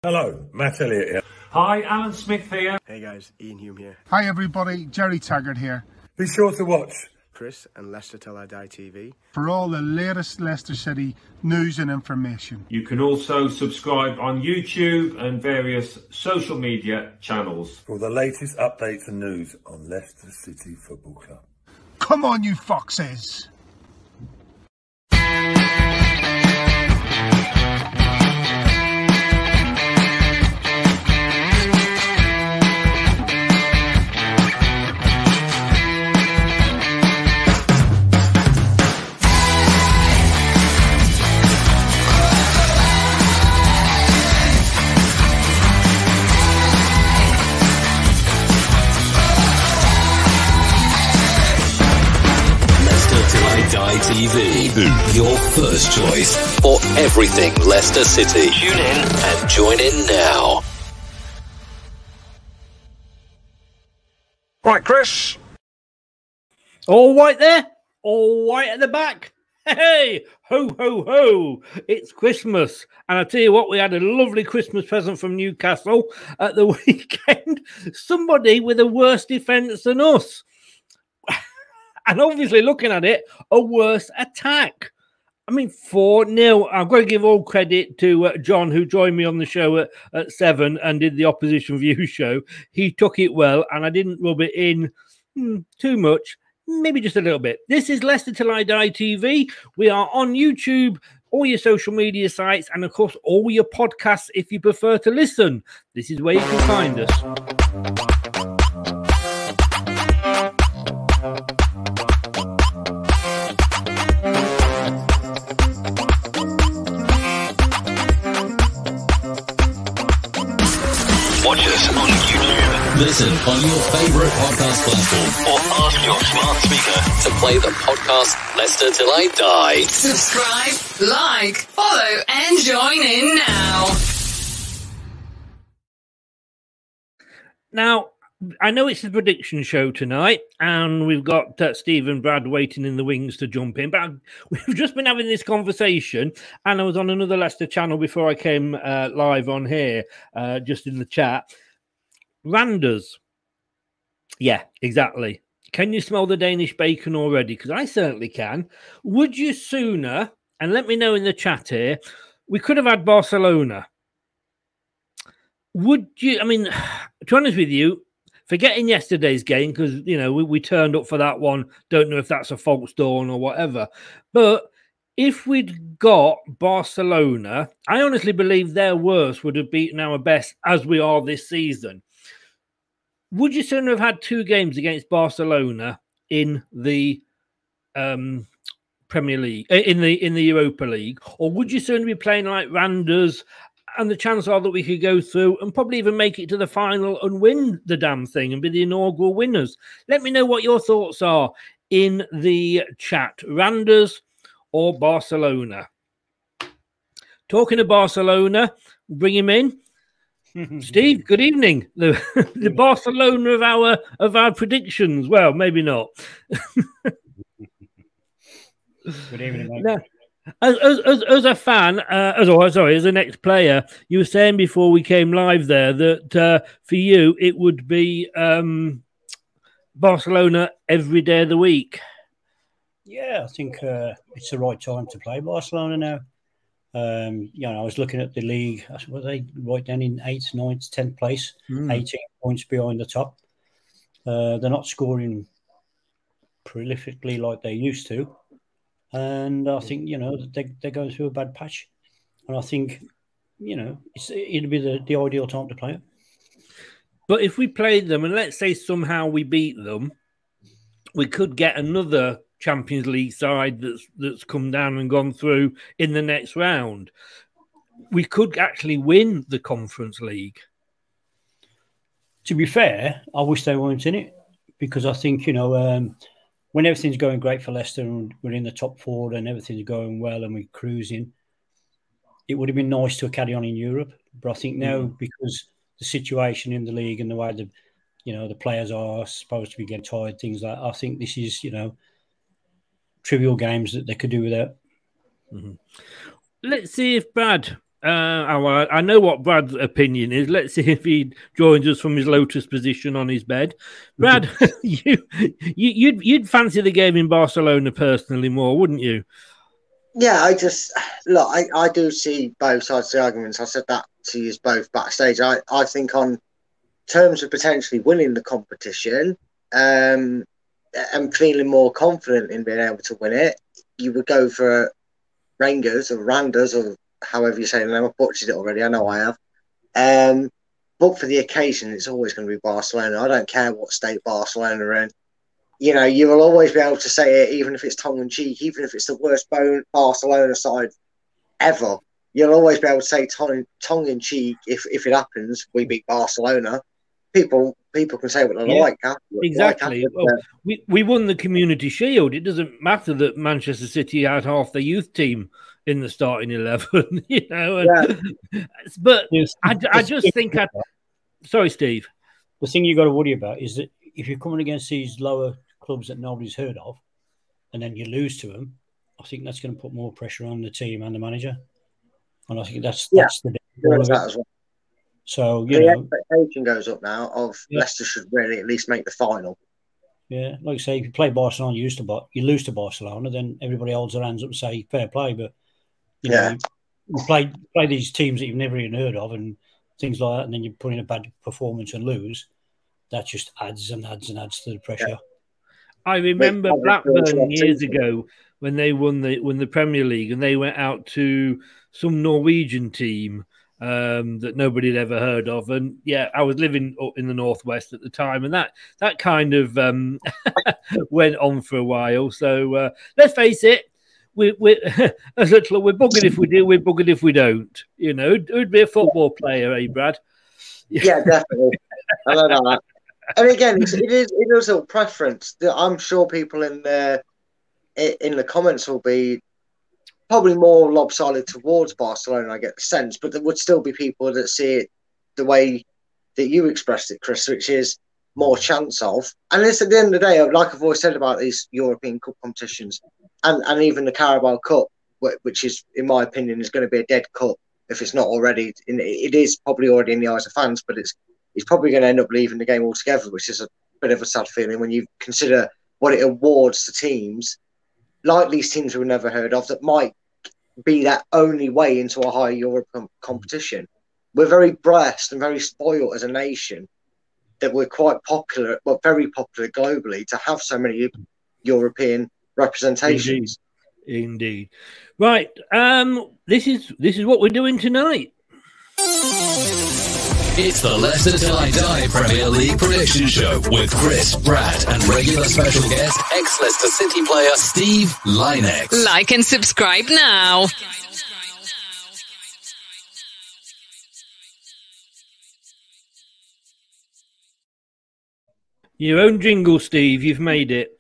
Hello, Matt Elliott here. Hi, Alan Smith here. Hey guys, Ian Hume here. Hi everybody, Jerry Taggart here. Be sure to watch Chris and Leicester Till I Die TV for all the latest Leicester City news and information. You can also subscribe on YouTube and various social media channels. for the latest updates and news on Leicester City Football Club. Come on, you foxes! Die TV, your first choice for everything Leicester City. Tune in and join in now. Right, Chris. All white there, all white at the back. Hey, ho, ho, ho. It's Christmas. And I tell you what, we had a lovely Christmas present from Newcastle at the weekend. Somebody with a worse defence than us. And obviously, looking at it, a worse attack. I mean, 4-0. I've got to give all credit to John, who joined me on the show at 7 and did the opposition view show. He took it well, and I didn't rub it in too much, maybe just a little bit. This is Leicester Till I Die TV. We are on YouTube, all your social media sites, and of course, all your podcasts if you prefer to listen. This is where you can find us. Watch us on YouTube. Listen on your favourite podcast platform or ask your smart speaker to play the podcast Leicester Till I Die. Subscribe, like, follow, and join in now. Now, I know it's a prediction show tonight, and we've got Steve and Brad waiting in the wings to jump in. But we've just been having this conversation, and I was on another Leicester channel before I came live on here, just in the chat. Randers. Yeah, exactly. Can you smell the Danish bacon already? Because I certainly can. Would you sooner, and let me know in the chat here, we could have had Barcelona. Would you, I mean, to be honest with you, forgetting yesterday's game, because, you know, we turned up for that one. Don't know if that's a false dawn or whatever. But if we'd got Barcelona, I honestly believe their worst would have beaten our best as we are this season. Would you sooner have had 2 games against Barcelona in the Premier League, in the Europa League? Or would you sooner be playing like Randers, and the chances are that we could go through and probably even make it to the final and win the damn thing and be the inaugural winners? Let me know what your thoughts are in the chat. Randers or Barcelona? Talking of Barcelona, bring him in. Steve, good evening. The Barcelona of our predictions. Well, maybe not. Good evening, mate. Now, as a fan, as an ex-player, you were saying before we came live there that for you it would be Barcelona every day of the week. Yeah, I think it's the right time to play Barcelona now. You know, I was looking at the league. Were they right down in 8th, 9th, 10th place, 18 points behind the top. They're not scoring prolifically like they used to. And I think, you know, they're going through a bad patch. And I think, you know, it'd be the ideal time to play it. But if we played them, and let's say somehow we beat them, we could get another Champions League side that's come down and gone through in the next round. We could actually win the Conference League. To be fair, I wish they weren't in it, because I think, you know, when everything's going great for Leicester and we're in the top 4 and everything's going well and we're cruising, it would have been nice to carry on in Europe. But I think now, because the situation in the league and the way the players are supposed to be getting tired, things like that, I think this is, you know, trivial games that they could do without. Let's see if Brad I know what Brad's opinion is. Let's see if he joins us from his lotus position on his bed. Brad, you'd fancy the game in Barcelona personally more, wouldn't you? Yeah, I do see both sides of the arguments. I said that to you both backstage. I think on terms of potentially winning the competition, and feeling more confident in being able to win it, you would go for Rangers or Randers or however you say the name. I've butchered it already. I know I have. But for the occasion, it's always going to be Barcelona. I don't care what state Barcelona are in. You know, you will always be able to say it, even if it's tongue-in-cheek, even if it's the worst Barcelona side ever. You'll always be able to say tongue-in-cheek if it happens, we beat Barcelona. People can say what they like. Exactly. We won the Community Shield. It doesn't matter that Manchester City had half the youth team in the starting 11, you know. But I just think... Sorry, Steve. The thing you got to worry about is that if you're coming against these lower clubs that nobody's heard of, and then you lose to them, I think that's going to put more pressure on the team and the manager. And I think that's the that as well. So the expectation goes up now of Leicester should really at least make the final. Yeah, like I say, if you play Barcelona, you lose to Barcelona, then everybody holds their hands up and say fair play. But you know, you play these teams that you've never even heard of and things like that, and then you put in a bad performance and lose. That just adds and adds and adds to the pressure. Yeah. I remember Blackburn years ago when they won the Premier League and they went out to some Norwegian team that nobody had ever heard of. And I was living up in the Northwest at the time, and that kind of went on for a while. So let's face it, we're buggered if we do, we're buggered if we don't. You know, who'd be a football player, eh, Brad? Yeah, definitely. I know that. And again, it is a preference. I'm sure people in the comments will be probably more lopsided towards Barcelona, I get the sense, but there would still be people that see it the way that you expressed it, Chris, which is more chance of. And it's at the end of the day, like I've always said about these European Cup competitions and even the Carabao Cup, which is, in my opinion, is going to be a dead cup if it's not already. It is probably already in the eyes of fans, but it's probably going to end up leaving the game altogether, which is a bit of a sad feeling when you consider what it awards to teams like these teams we've never heard of that might be that only way into a high European competition. We're very blessed and very spoiled as a nation that we're quite popular, but very popular globally to have so many European representations. Indeed. Right. This is what we're doing tonight. It's the Leicester Till I Die Premier League prediction show with Chris, Brad, and regular special guest, ex-Leicester City player Steve Lynex. Like and subscribe now. Your own jingle, Steve. You've made it.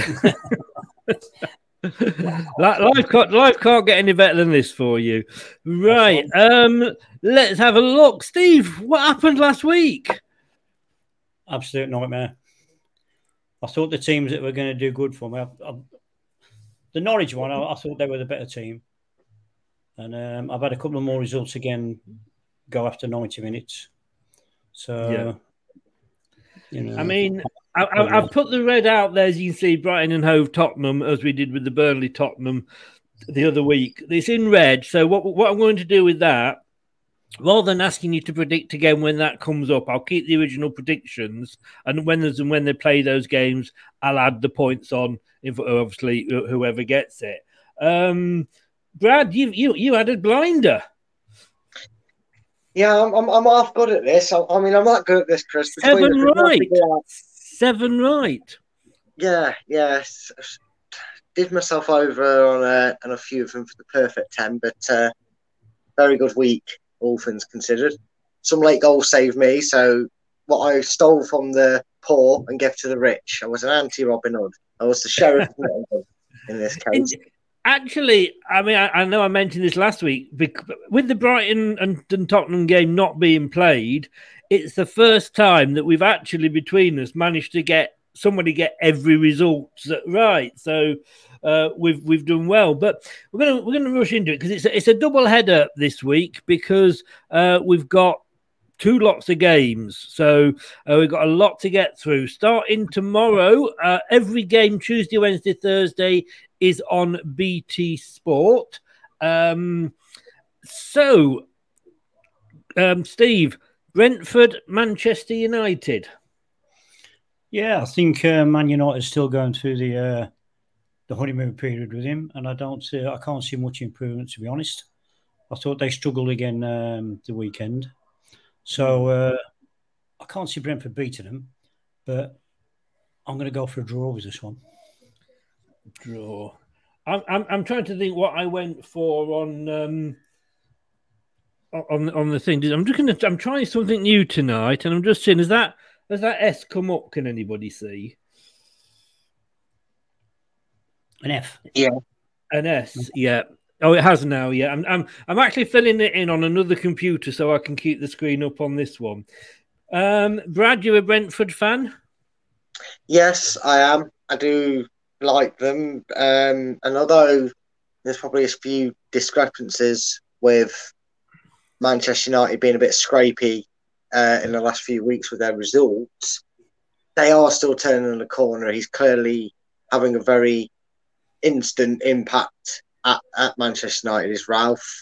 Life can't get any better than this for you. Right. Let's have a look. Steve, what happened last week? Absolute nightmare. I thought the teams that were going to do good for me, the Norwich one, I thought they were the better team. And I've had a couple of more results again go after 90 minutes. So, you know. I mean, I've put the red out there, as you can see, Brighton and Hove Tottenham, as we did with the Burnley Tottenham the other week. It's in red. So what I'm going to do with that, rather than asking you to predict again when that comes up, I'll keep the original predictions. And when they play those games, I'll add the points on, obviously, whoever gets it. Brad, you had a blinder. Yeah, I'm half good at this. I mean, I'm not good at this, Chris. 7 right. 7 right. Yeah. Did myself over on a few of them for the perfect 10, but very good week, all things considered. Some late goals saved me, so what I stole from the poor and gave to the rich. I was an anti-Robin Hood. I was the sheriff in this case. Actually, I mean, I know I mentioned this last week. With the Brighton and Tottenham game not being played, it's the first time that we've actually, between us, managed to get every result right. So we've done well. But we're gonna rush into it because it's a double header this week because we've got 2 lots of games. So we've got a lot to get through. Starting tomorrow, every game Tuesday, Wednesday, Thursday is on BT Sport. Steve, Brentford, Manchester United. Yeah, I think Man United is still going through the honeymoon period with him, and I can't see much improvement, to be honest. I thought they struggled again the weekend. So I can't see Brentford beating them, but I'm going to go for a draw with this one. Draw. I'm trying to think what I went for on the thing. I'm trying something new tonight, and I'm just seeing has that S come up? Can anybody see an F? Yeah, an S. Yeah. Oh, it has now. Yeah, I'm actually filling it in on another computer so I can keep the screen up on this one. Brad, you're a Brentford fan? Yes, I am. I do like them. And although there's probably a few discrepancies with Manchester United being a bit scrapey in the last few weeks with their results, they are still turning the corner. He's clearly having a very instant impact at Manchester United, is Ralph.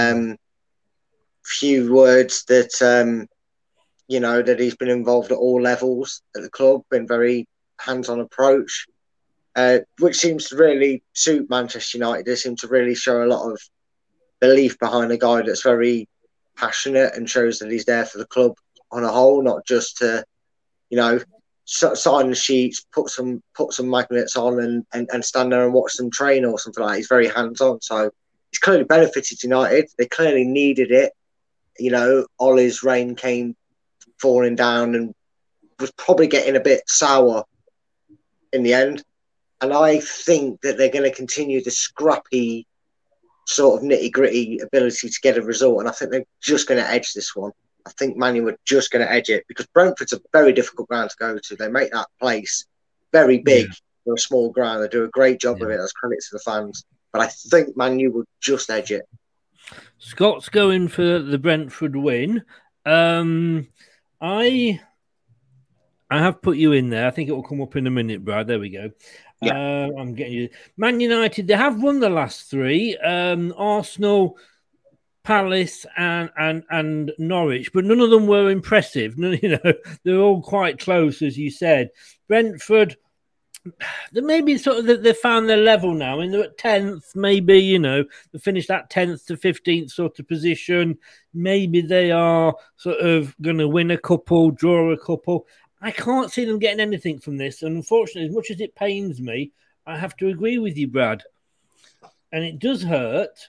Few words that, that he's been involved at all levels at the club, been very hands-on approach, which seems to really suit Manchester United. They seem to really show a lot of belief behind a guy that's very passionate and shows that he's there for the club on a whole, not just to, sign the sheets, put some magnets on and stand there and watch them train or something like that. He's very hands-on, so he's clearly benefited United. They clearly needed it. Ollie's reign came falling down and was probably getting a bit sour in the end. And I think that they're going to continue the scrappy sort of nitty-gritty ability to get a result, and I think they're just going to edge this one. I think Man U are just going to edge it because Brentford's a very difficult ground to go to. They make that place very big for a small ground. They do a great job of it. That's credit to the fans. But I think Man U will just edge it. Scott's going for the Brentford win. I have put you in there. I think it will come up in a minute, Brad. There we go. Yeah. I'm getting you. Man United, they have won the last 3. Arsenal, Palace and Norwich, but none of them were impressive. They're all quite close, as you said. Brentford, they maybe they found their level now. I mean, they're at 10th, maybe, they finished that 10th to 15th sort of position. Maybe they are sort of going to win a couple, draw a couple. I can't see them getting anything from this. And unfortunately, as much as it pains me, I have to agree with you, Brad. And it does hurt.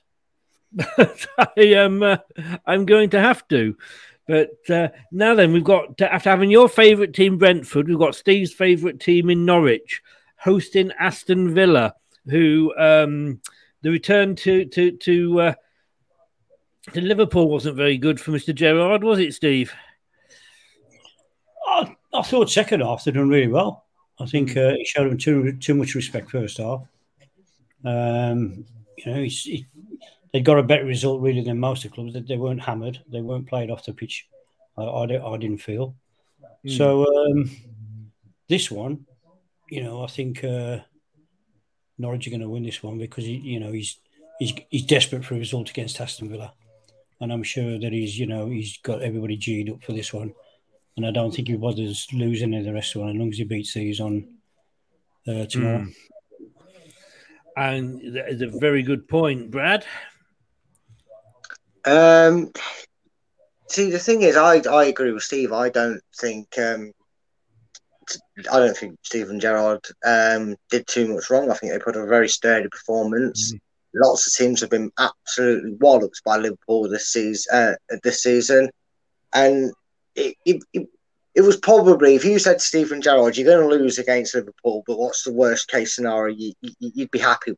I'm going to have to. But now then, we've got, after having your favourite team, Brentford, we've got Steve's favourite team in Norwich, hosting Aston Villa, who the return to Liverpool wasn't very good for Mr. Gerrard, was it, Steve? I thought second half they'd done really well. I think he showed them too much respect first half. They'd got a better result really than most of the clubs. They weren't hammered. They weren't played off the pitch. I didn't feel. So this one, I think Norwich are going to win this one because he's desperate for a result against Aston Villa, and I'm sure that he's got everybody G'd up for this one. And I don't think he bothers losing the rest of the one as long as he beats these on tomorrow. And that is a very good point, Brad. See, the thing is, I agree with Steve. I don't think Steven Gerrard did too much wrong. I think they put a very sturdy performance. Lots of teams have been absolutely walloped by Liverpool this season, and it was probably, if you said to Steven Gerrard, you're going to lose against Liverpool, but what's the worst case scenario you'd be happy with?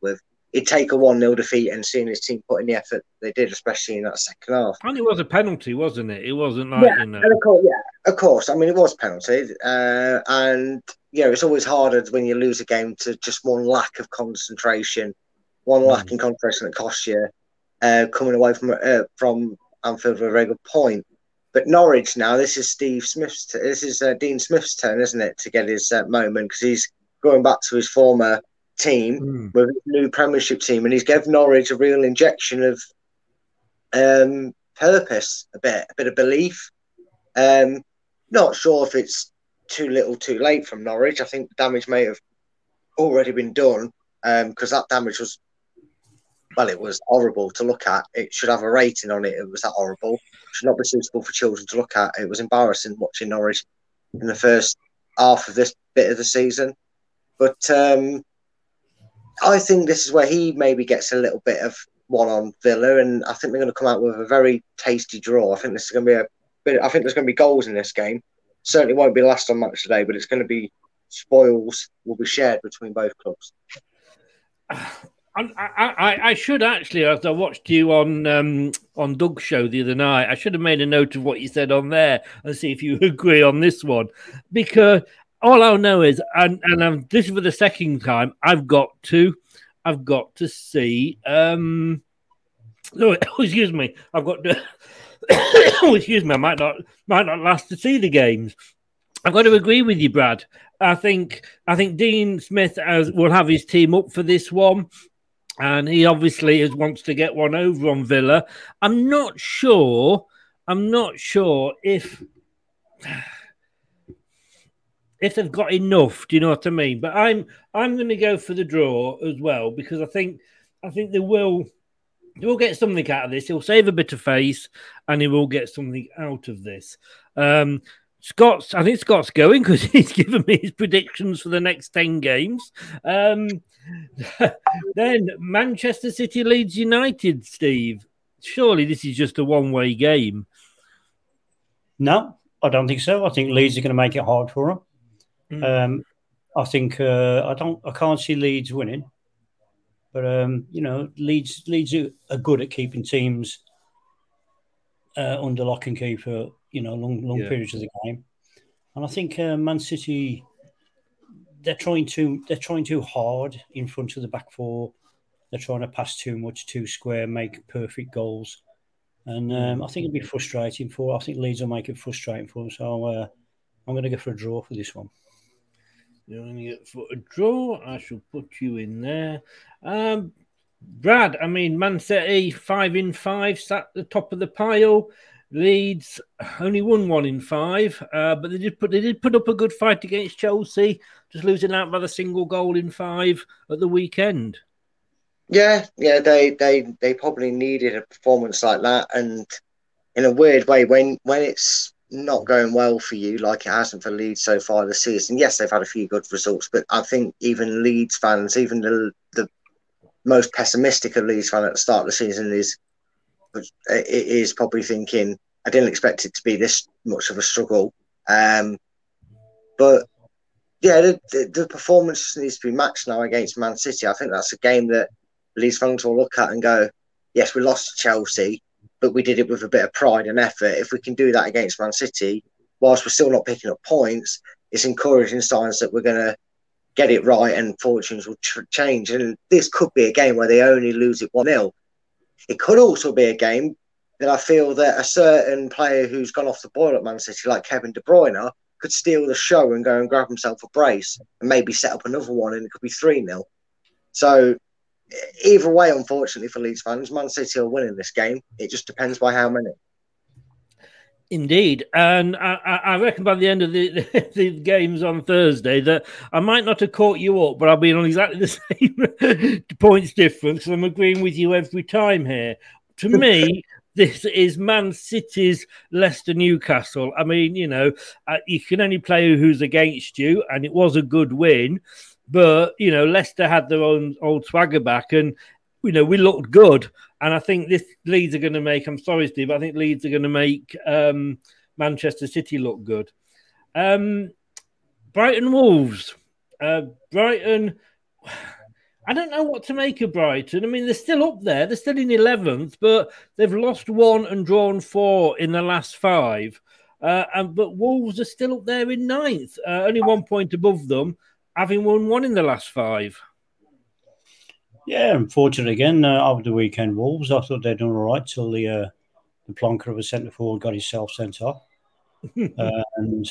he'd take a 1-0 defeat and seeing his team put in the effort they did, especially in that second half. And it was a penalty, wasn't it? It wasn't like, And of course. I mean, it was penalty. And, it's always harder when you lose a game to just one lack of concentration, one lack in concentration that costs you coming away from Anfield with a very good point. But Norwich now, this is Dean Smith's turn, isn't it, to get his moment, because he's going back to his former team with his new Premiership team, and he's given Norwich a real injection of purpose, a bit of belief. Not sure if it's too little, too late from Norwich. I think the damage may have already been done because that damage was, it was horrible to look at. It should have a rating on it. It was that horrible. It should not be suitable for children to look at. It was embarrassing watching Norwich in the first half of this bit of the season. But I think this is where he maybe gets a little bit of one on Villa, and I think they're going to come out with a very tasty draw. I think this is going to be I think there's going to be goals in this game. Certainly won't be last on match today, but it's going to be spoils will be shared between both clubs. I should actually, as I watched you on Doug's show the other night, I should have made a note of what you said on there and see if you agree on this one, because all I know is, and this is for the second time, I've got to see. Excuse me. I've got to. Excuse me. I might not last to see the games. I've got to agree with you, Brad. I think Dean Smith will have his team up for this one, and he obviously wants to get one over on Villa. I'm not sure if they've got enough. Do you know what I mean? But I'm going to go for the draw as well, because I think they will get something out of this. He'll save a bit of face, and he will get something out of this. I think Scott's going because he's given me his predictions for the next 10 games. Then Manchester City Leeds United, Steve. Surely this is just a one-way game. No, I don't think so. I think Leeds are going to make it hard for them. I think I can't see Leeds winning, but Leeds are good at keeping teams under lock and key for long periods of the game, and I think Man City they're trying too hard in front of the back four. They're trying to pass too much, too square, make perfect goals, and I think it'll be frustrating for. I think Leeds will make it frustrating for them. So I'm going to go for a draw for this one. You're going to get for a draw. I shall put you in there. Brad, I mean, Man City 5 in 5 sat at the top of the pile. Leeds only won 1 in 5, but they did put up a good fight against Chelsea, just losing out by the single goal in 5 at the weekend. Yeah, they probably needed a performance like that, and in a weird way, when it's not going well for you, like it hasn't for Leeds so far this season. Yes, they've had a few good results, but I think even Leeds fans, even the most pessimistic of Leeds fans at the start of the season is probably thinking, I didn't expect it to be this much of a struggle. But yeah, the performance needs to be matched now against Man City. I think that's a game that Leeds fans will look at and go, yes, we lost to Chelsea, but we did it with a bit of pride and effort. If we can do that against Man City, whilst we're still not picking up points, it's encouraging signs that we're going to get it right and fortunes will change. And this could be a game where they only lose it 1-0. It could also be a game that I feel that a certain player who's gone off the boil at Man City, like Kevin De Bruyne, could steal the show and go and grab himself a brace and maybe set up another one, and it could be 3-0. So either way, unfortunately for Leeds fans, Man City are winning this game. It just depends by how many. Indeed, and I reckon by the end of the games on Thursday that I might not have caught you up, but I'll be on exactly the same points difference. I'm agreeing with you every time here. To me, this is Man City's Leicester Newcastle. I mean, you can only play who's against you, and it was a good win. But, Leicester had their own old swagger back, and, we looked good. And I think this Leeds are going to make, I'm sorry, Steve, I think Leeds are going to make Manchester City look good. Brighton Wolves. Brighton, I don't know what to make of Brighton. I mean, they're still up there. They're still in 11th, but they've lost 1 and drawn 4 in the last 5. But Wolves are still up there in 9th, only 1 point above them, having won 1 in the last 5. Yeah, unfortunate again over the weekend. Wolves, I thought they'd done all right till the plonker of a centre forward got himself sent off, and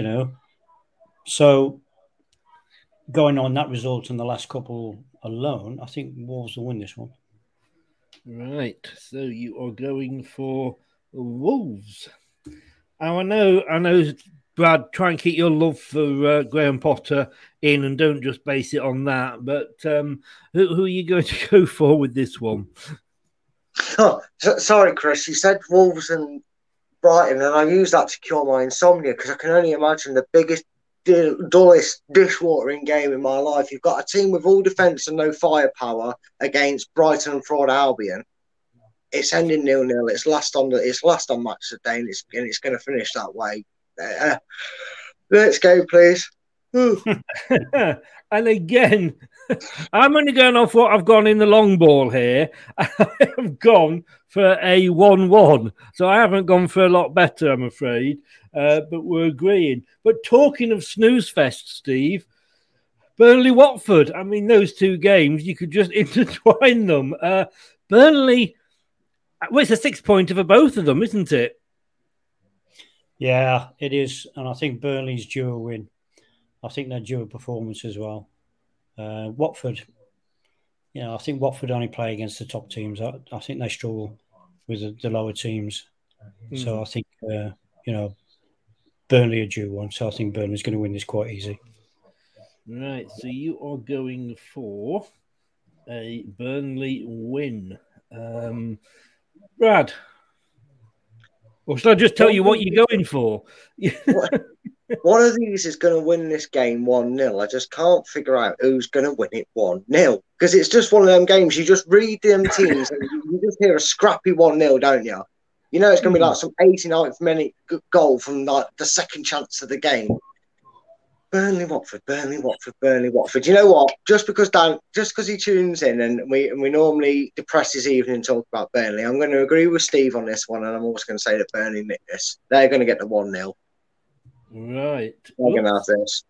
so going on that result in the last couple alone, I think Wolves will win this one. Right, so you are going for Wolves. I know, Brad, try and keep your love for Graham Potter in and don't just base it on that. But who are you going to go for with this one? Oh, sorry, Chris. You said Wolves and Brighton, and I use that to cure my insomnia because I can only imagine the biggest, dullest dishwatering game in my life. You've got a team with all defence and no firepower against Brighton and Fraud Albion. It's ending 0-0. It's last on match of the day, and it's going to finish that way. Let's go, please. And again, I'm only going off what I've gone in the long ball here. I have gone for a 1-1. So I haven't gone for a lot better, I'm afraid. But we're agreeing. But talking of snooze fest, Steve, Burnley-Watford. I mean, those two games, you could just intertwine them. Burnley, well, it's a 6-pointer for both of them, isn't it? Yeah, it is. And I think Burnley's due a win. I think they're due a performance as well. Watford, I think Watford only play against the top teams. I think they struggle with the lower teams. So I think, Burnley are due one. So I think Burnley's going to win this quite easy. Right. So you are going for a Burnley win. Brad? Or should I just tell you what you're going for? One of these is going to win this game 1-0. I just can't figure out who's going to win it 1-0. Because it's just one of them games. You just read them teams and you just hear a scrappy 1-0, don't you? You know it's going to be like some 89th minute goal from like the second chance of the game. Burnley, Watford, Burnley, Watford, Burnley, Watford. You know what? Just because he tunes in and we normally depress his evening and talk about Burnley, I'm going to agree with Steve on this one, and I'm also going to say that Burnley nick this. They're going to get the 1-0. Right. They're going to have this.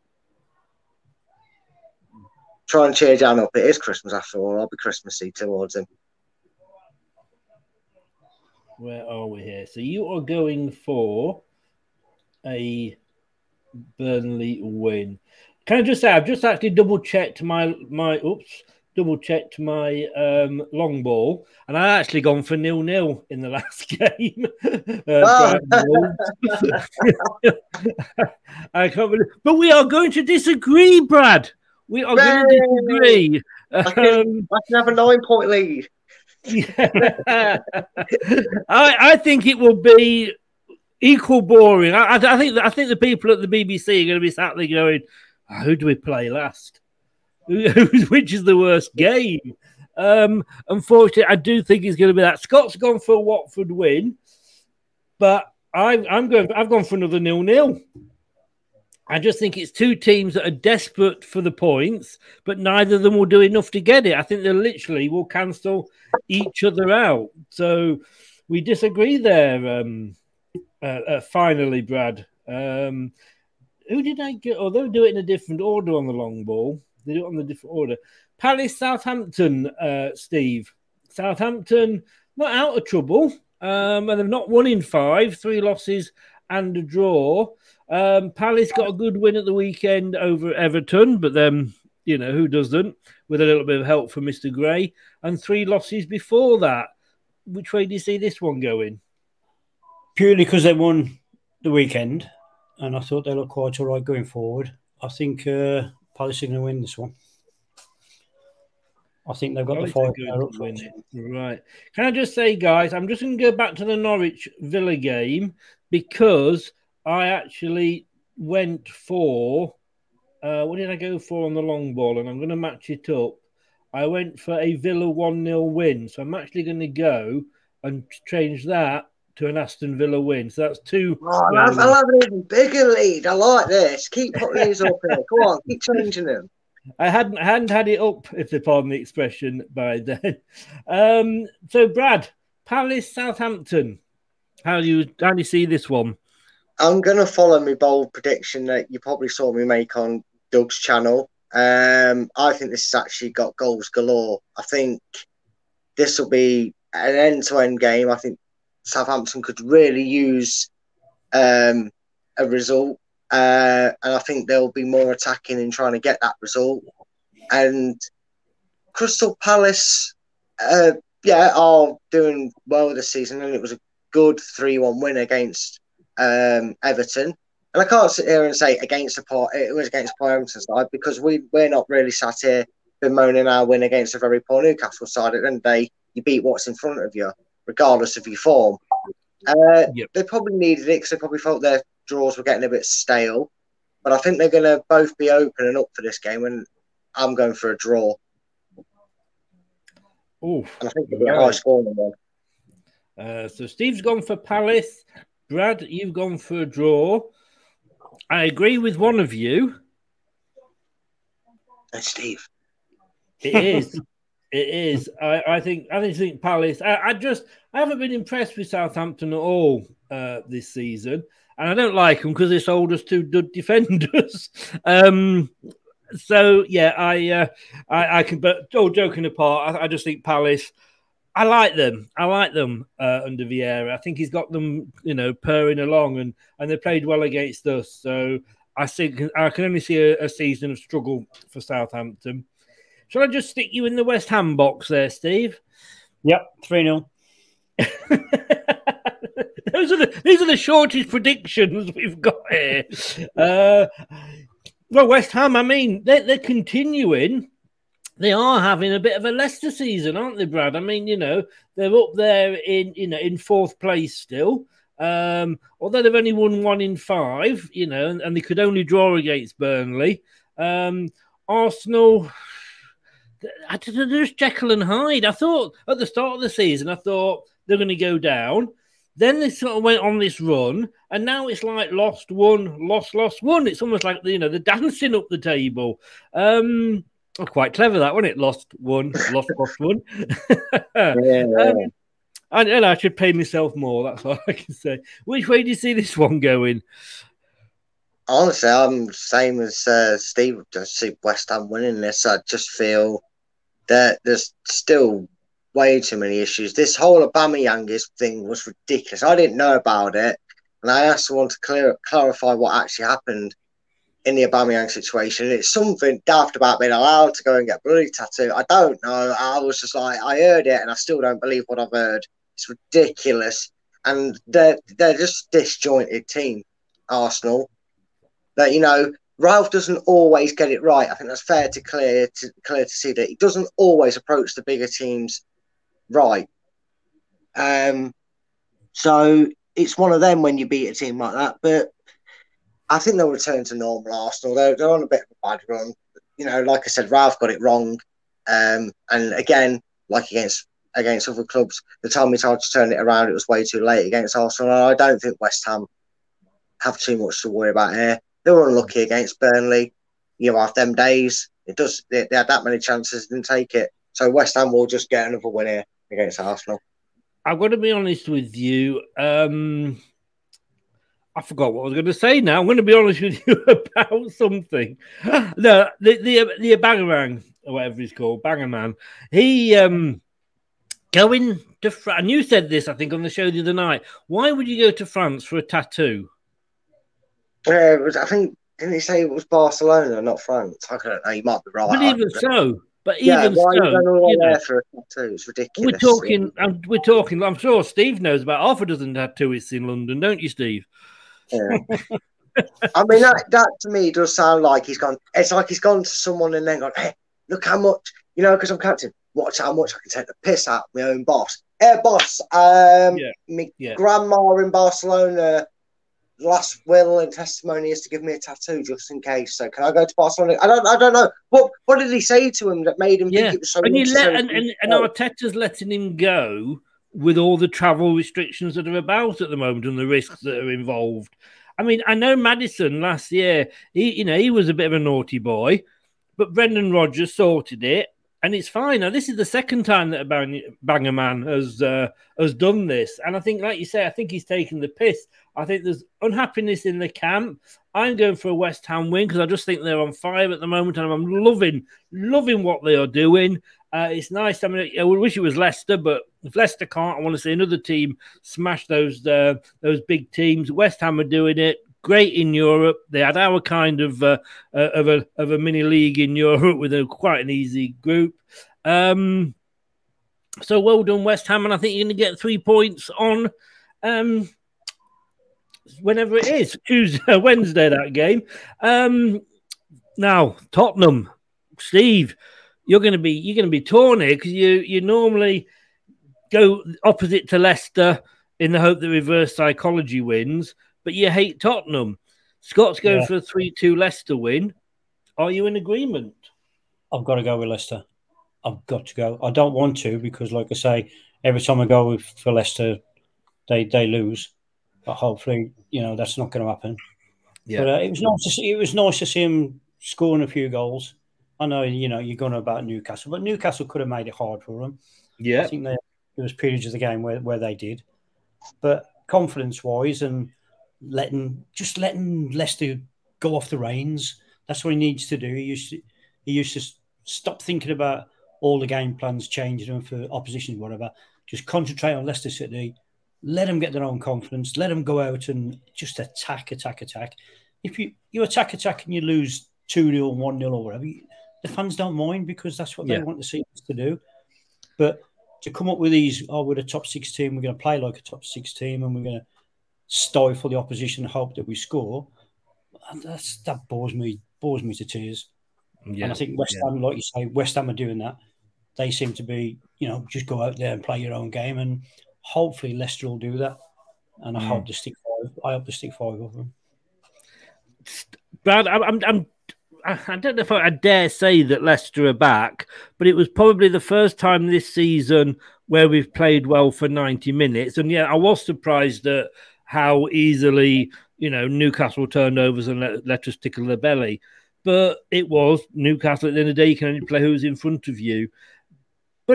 Try and cheer Dan up. It is Christmas after all. I'll be Christmassy towards him. Where are we here? So you are going for a Burnley win. Can I just say I've just actually double checked my long ball, and I actually gone for 0-0 in the last game. I can't believe, but we are going to disagree, Brad. We are going to disagree. I can have a 9-point lead. Yeah. I think it will be equal boring. I think the people at the BBC are going to be sat there going, "Who do we play last? Which is the worst game?" Unfortunately, I do think it's going to be that. Scott's gone for a Watford win, but I've gone for another 0-0. I just think it's two teams that are desperate for the points, but neither of them will do enough to get it. I think they literally will cancel each other out. So we disagree there. Finally, Brad. Who did I get? Oh, they'll do it in a different order on the long ball. They do it on the different order. Palace, Southampton, Steve. Southampton, not out of trouble. And they've not won in 5, 3 losses and a draw. Palace got a good win at the weekend over Everton, but then, who doesn't? With a little bit of help from Mr. Gray. And 3 losses before that. Which way do you see this one going? Purely because they won the weekend, and I thought they looked quite all right going forward. I think Palace are going to win this one. I think they've got the firepower up front. Right. Can I just say, guys, I'm just going to go back to the Norwich Villa game because I actually went for what did I go for on the long ball? And I'm going to match it up. I went for a Villa 1-0 win. So I'm actually going to go and change that to an Aston Villa win. So that's 2. Oh, I'll have an even bigger lead. I like this. Keep putting these up here. Go on, keep changing them. I hadn't had it up, if they pardon the expression, by then. So, Brad, Palace, Southampton. How do you see this one? I'm going to follow my bold prediction that you probably saw me make on Doug's channel. I think this has actually got goals galore. I think this will be an end-to-end game. I think Southampton could really use a result. And I think they'll be more attacking in trying to get that result. And Crystal Palace, are doing well this season. And it was a good 3-1 win against Everton. And I can't sit here and say it was against the Everton side, because we're not really sat here bemoaning our win against a very poor Newcastle side. At the end of the day, you beat what's in front of you, regardless of your form. They probably needed it because they probably felt their draws were getting a bit stale. But I think they're going to both be open and up for this game, and I'm going for a draw. Oh, and I think it'll be a high scoring one. So Steve's gone for Palace. Brad, you've gone for a draw. I agree with one of you. That's Steve. It is. It is. I think Palace. I haven't been impressed with Southampton at all this season, and I don't like them because they sold us two good defenders. So yeah, I can. But all joking apart, I just think Palace. I like them under Vieira. I think he's got them, purring along, and they played well against us. So I think I can only see a season of struggle for Southampton. Shall I just stick you in the West Ham box there, Steve? Yep, 3-0. These are the shortest predictions we've got here. Well, West Ham, I mean, they're continuing. They are having a bit of a Leicester season, aren't they, Brad? I mean, they're up there in fourth place still. Although they've only won 1 in 5, and they could only draw against Burnley. Arsenal, they're just Jekyll and Hyde. I thought at the start of the season, they're going to go down. Then they sort of went on this run, and now it's like lost one. It's almost like they're dancing up the table. Quite clever that, wasn't it? Lost one. And I should pay myself more. That's all I can say. Which way do you see this one going? Honestly, I'm the same as Steve. I see West Ham winning this. I just feel that there's still way too many issues. This whole Aubameyang thing was ridiculous. I didn't know about it, and I asked someone to clarify what actually happened in the Aubameyang situation. It's something daft about being allowed to go and get a bloody tattoo. I don't know. I was just like, I heard it, and I still don't believe what I've heard. It's ridiculous, and they're just a disjointed team, Arsenal. That Ralph doesn't always get it right. I think that's fair to clear to see that he doesn't always approach the bigger teams right. So it's one of them when you beat a team like that. But I think they'll return to normal Arsenal. They're on a bit of a bad run. Like I said, Ralph got it wrong. And again, like against other clubs, the time we tried to turn it around, it was way too late against Arsenal. And I don't think West Ham have too much to worry about here. They were unlucky against Burnley. Have them days. They had that many chances, didn't take it. So West Ham will just get another win here against Arsenal. I've got to be honest with you. I forgot what I was going to say now. I'm going to be honest with you about something. No, the Bangerang, or whatever he's called, Bangerman. He going to France. And you said this, I think, on the show the other night. Why would you go to France for a tattoo? I think, didn't he say it was Barcelona, not France? I don't know. You might be right. But even so, why are you going all the way there for a tattoo? It's ridiculous. We're talking. I'm sure Steve knows about half a dozen tattoos in London, don't you, Steve? Yeah. I mean, that to me does sound like he's gone. It's like he's gone to someone and then gone, hey, look how much, because I'm captain. Watch how much I can take the piss out of my own boss. Hey, boss. Grandma in Barcelona. Last will and testimony is to give me a tattoo just in case. So can I go to Barcelona? I don't know. What did he say to him that made him think it was so necessary? And Arteta's letting him go with all the travel restrictions that are about at the moment and the risks that are involved. I mean, I know Maddison last year, he was a bit of a naughty boy, but Brendan Rodgers sorted it, and it's fine. Now, this is the second time that a banger man has done this, and I think, like you say, I think he's taken the piss. I think there's unhappiness in the camp. I'm going for a West Ham win because I just think they're on fire at the moment, and I'm loving what they are doing. It's nice. I mean, I wish it was Leicester, but if Leicester can't, I want to see another team smash those big teams. West Ham are doing it. Great in Europe. They had our kind of a mini league in Europe with quite an easy group. So well done, West Ham, and I think you're going to get 3 points on whenever it is, Tuesday, Wednesday, that game. Now, Tottenham, Steve, you're going to be torn here because you normally go opposite to Leicester in the hope that reverse psychology wins, but you hate Tottenham. Scott's going for a 3-2 Leicester win. Are you in agreement? I've got to go with Leicester. I've got to go. I don't want to because, like I say, every time I go for Leicester, they lose. But hopefully, that's not going to happen. Yeah. But it was nice to see. It was nice to see him scoring a few goals. I know, you're going about Newcastle, but Newcastle could have made it hard for them. Yeah, I think there was periods of the game where they did, but confidence-wise and letting Leicester go off the reins. That's what he needs to do. He used to stop thinking about all the game plans changing them for opposition, whatever. Just concentrate on Leicester City. Let them get their own confidence. Let them go out and just attack. If you attack and you lose 2-0, 1-0 or whatever, the fans don't mind because that's what they want to see us to do. But to come up with these, we're a top 6 team, we're going to play like a top 6 team and we're going to stifle the opposition and hope that we score, that bores me to tears. Yeah, and I think West Ham, like you say, West Ham are doing that. They seem to be, just go out there and play your own game, and hopefully Leicester will do that. And I hope to stick 5. I hope to stick 5 of them. Brad, I don't know if I dare say that Leicester are back, but it was probably the first time this season where we've played well for 90 minutes. And I was surprised at how easily, Newcastle turned overs and let us tickle their belly. But it was Newcastle at the end of the day. You can only play who's in front of you. But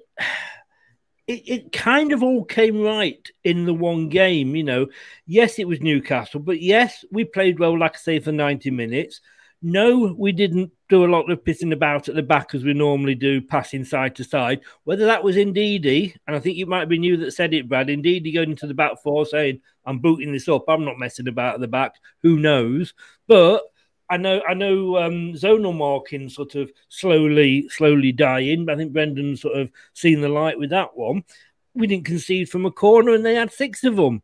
it kind of all came right in the one game, Yes, it was Newcastle, but yes, we played well, like I say, for 90 minutes. No, we didn't do a lot of pissing about at the back as we normally do, passing side to side. Whether that was Ndidi, and I think it might have been you that said it, Brad, Ndidi going into the back 4 saying, I'm booting this up, I'm not messing about at the back, who knows? But I know zonal marking sort of slowly dying. I think Brendan's sort of seen the light with that one. We didn't concede from a corner and they had 6 of them.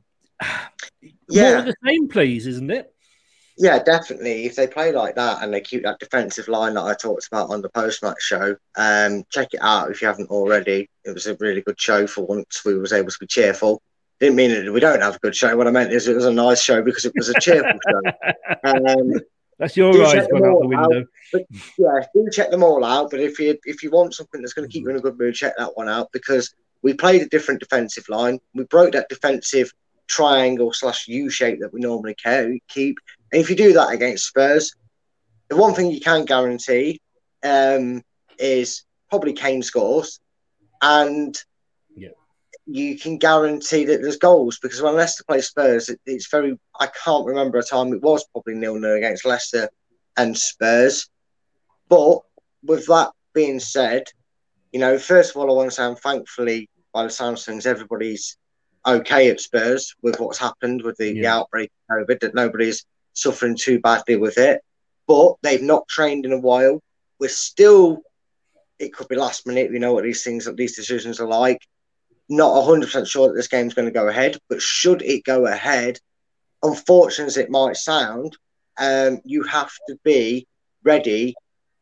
More of the same, please, isn't it? Yeah, definitely. If they play like that and they keep that defensive line that I talked about on the post-match show, check it out if you haven't already. It was a really good show for once we was able to be cheerful. Didn't mean that we don't have a good show. What I meant is it was a nice show because it was a cheerful show. That's your eyes went out the window. But, do check them all out. But if you want something that's going to keep you in a good mood, check that one out because we played a different defensive line. We broke that defensive triangle / U shape that we normally keep. And if you do that against Spurs, the one thing you can guarantee is probably Kane scores, and you can guarantee that there's goals because when Leicester play Spurs, it's very. I can't remember a time it was probably 0-0 against Leicester and Spurs. But with that being said, first of all, I want to say, thankfully, by the sounds of things, everybody's okay at Spurs with what's happened with the outbreak of COVID, that nobody's suffering too badly with it. But they've not trained in a while. We're still, it could be last minute. We know what these decisions are like. Not 100% sure that this game's going to go ahead, but should it go ahead, unfortunate as it might sound, you have to be ready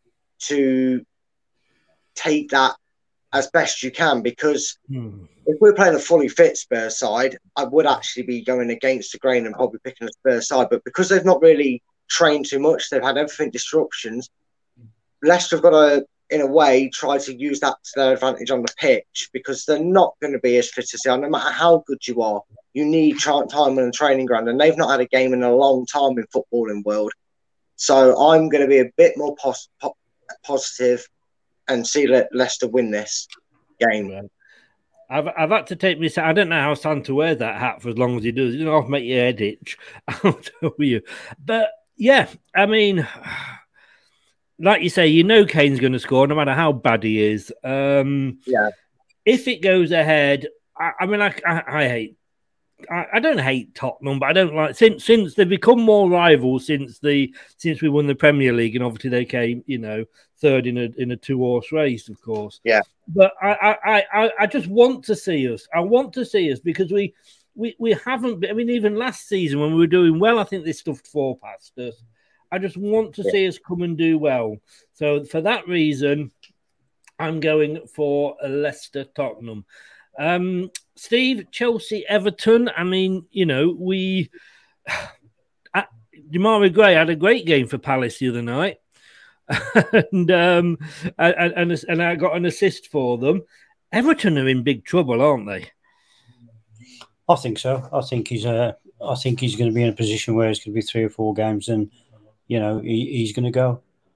to take that as best you can because if we're playing a fully fit Spurs side, I would actually be going against the grain and probably picking a Spurs side. But because they've not really trained too much, they've had everything disruptions, Leicester have got to, in a way, try to use that to their advantage on the pitch because they're not going to be as fit as they are. No matter how good you are, you need time on a training ground. And they've not had a game in a long time in footballing world. So I'm going to be a bit more positive and see Leicester win this game. Right. I've had to take this. I don't know how Santa wears that hat for as long as he does. You know, I'll make your head itch. I'll tell you. But yeah, I mean, like you say, you know Kane's going to score no matter how bad he is. Yeah. If it goes ahead, I mean, I hate. I don't hate Tottenham, but I don't like since they've become more rivals since we won the Premier League, and obviously they came, you know, third in a 2-horse race, of course. Yeah. But I just want to see us. I want to see us because we haven't been, I mean, even last season when we were doing well, I think they stuffed 4 past us. I just want to see us come and do well. So for that reason, I'm going for Leicester Tottenham. Steve, Chelsea, Everton. I mean, you know, Demarai Gray had a great game for Palace the other night, and I got an assist for them. Everton are in big trouble, aren't they? I think so. I think he's going to be in a position where it's going to be 3 or 4 games, and you know he's going to go.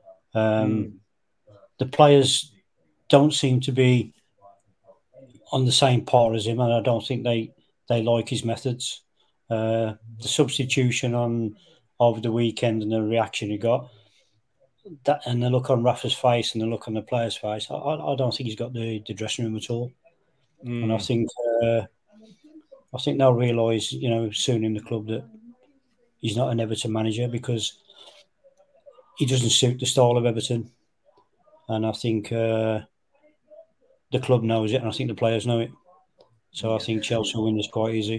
The players don't seem to be on the same par as him, and I don't think they like his methods. The substitution over the weekend and the reaction he got, that and the look on Rafa's face and the look on the player's face, I don't think he's got the dressing room at all. And I think they'll realise, you know, soon in the club that he's not an Everton manager because he doesn't suit the style of Everton. And I think the club knows it, and I think the players know it. So I think Chelsea will win this quite easy.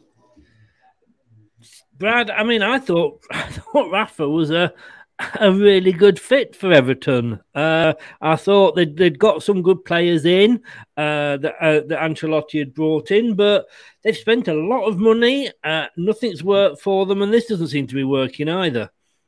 Brad, I mean, I thought Rafa was a really good fit for Everton. I thought they'd got some good players in that Ancelotti had brought in, but they've spent a lot of money. Nothing's worked for them, and this doesn't seem to be working either.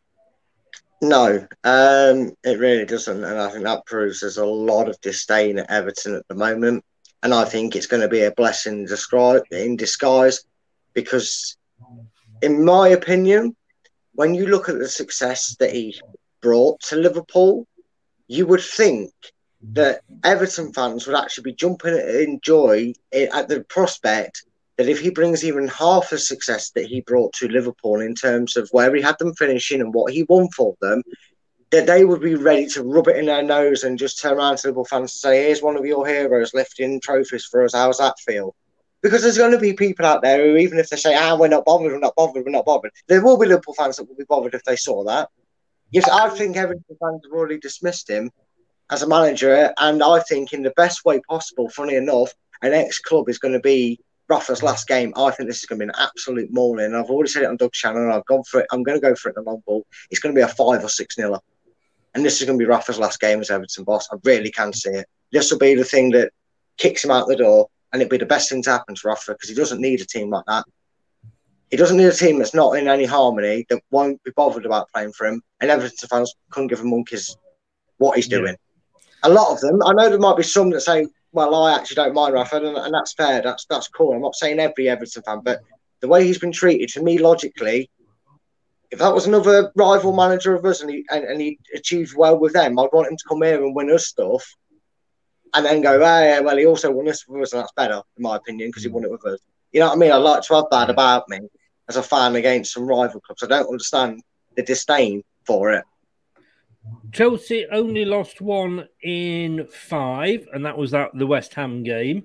No, it really doesn't, and I think that proves there's a lot of disdain at Everton at the moment, and I think it's going to be a blessing in disguise because, in my opinion, when you look at the success that he brought to Liverpool, you would think that Everton fans would actually be jumping in joy at the prospect that if he brings even half the success that he brought to Liverpool in terms of where he had them finishing and what he won for them, that they would be ready to rub it in their nose and just turn around to Liverpool fans and say, here's one of your heroes lifting trophies for us. How's that feel? Because there's going to be people out there who, even if they say, we're not bothered, there will be Liverpool fans that will be bothered if they saw that. Yes, I think Everton fans have already dismissed him as a manager, and I think in the best way possible, funny enough, an ex-club is going to be Rafa's last game. I think this is going to be an absolute morning. I've already said it on Doug's channel, and I've gone for it. I'm going to go for it in the long ball. It's going to be a 5 or 6-0. And this is going to be Rafa's last game as Everton boss. I really can see it. This will be the thing that kicks him out the door, and it'll be the best thing to happen to Rafa because he doesn't need a team like that. He doesn't need a team that's not in any harmony, that won't be bothered about playing for him, and Everton fans couldn't give a monkey's what he's doing. A lot of them, I know there might be some that say, well, I actually don't mind Rafa, and that's fair. That's cool. I'm not saying every Everton fan, but the way he's been treated, to me, logically, if that was another rival manager of us and he achieved well with them, I'd want him to come here and win us stuff and then go, hey, well, he also won this with us, and that's better, in my opinion, because he won it with us. You know what I mean? I like to have that about me as a fan against some rival clubs. I don't understand the disdain for it. Chelsea only lost 1 in 5, and that was the West Ham game.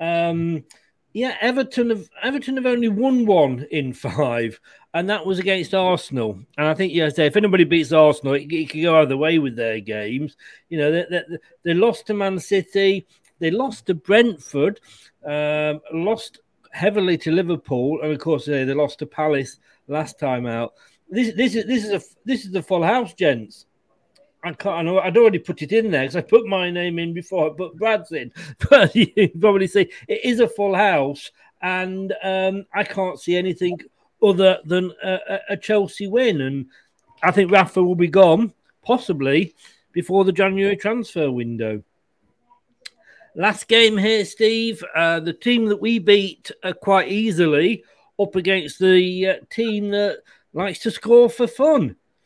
Everton have only won 1 in 5, and that was against Arsenal. And I think, if anybody beats Arsenal, it can go either way with their games. You know, they lost to Man City, they lost to Brentford, lost heavily to Liverpool, and of course they lost to Palace last time out. This is a full house, gents. I'd already put it in there because I put my name in before I put Brad's in. But you probably see it is a full house, and I can't see anything other than a Chelsea win. And I think Rafa will be gone, possibly, before the January transfer window. Last game here, Steve. The team that we beat quite easily up against the team that likes to score for fun.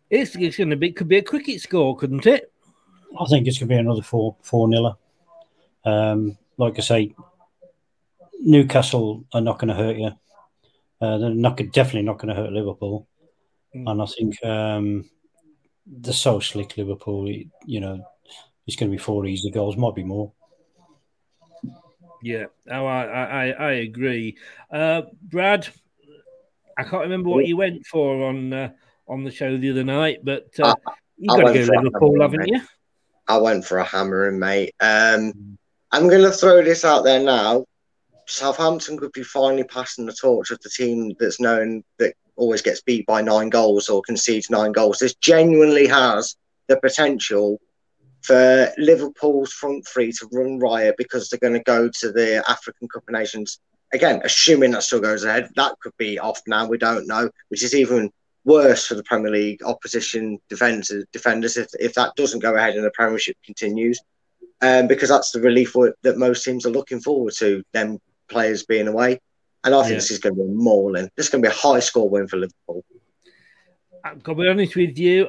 It's going to be, could be a cricket score, couldn't it? I think it's going to be another 4-0. Like I say, Newcastle are not going to hurt you. They're definitely not going to hurt Liverpool. And I think they're so slick, Liverpool. It's going to be 4 easy goals, might be more. Yeah, I agree. Brad, I can't remember what you went for on the show the other night, but you've got to go Liverpool, haven't you? I went for a hammering, mate. I'm going to throw this out there now. Southampton could be finally passing the torch of the team that's known that always gets beat by 9 goals or concedes 9 goals. This genuinely has the potential for Liverpool's front three to run riot because they're going to go to the African Cup of Nations. Again, assuming that still goes ahead, that could be off now. We don't know, which is even worse for the Premier League opposition defenders if that doesn't go ahead and the Premiership continues, because that's the relief that most teams are looking forward to, them players being away. And I think this is going to be a mauling. This is going to be a high score win for Liverpool. I've got to be honest with you.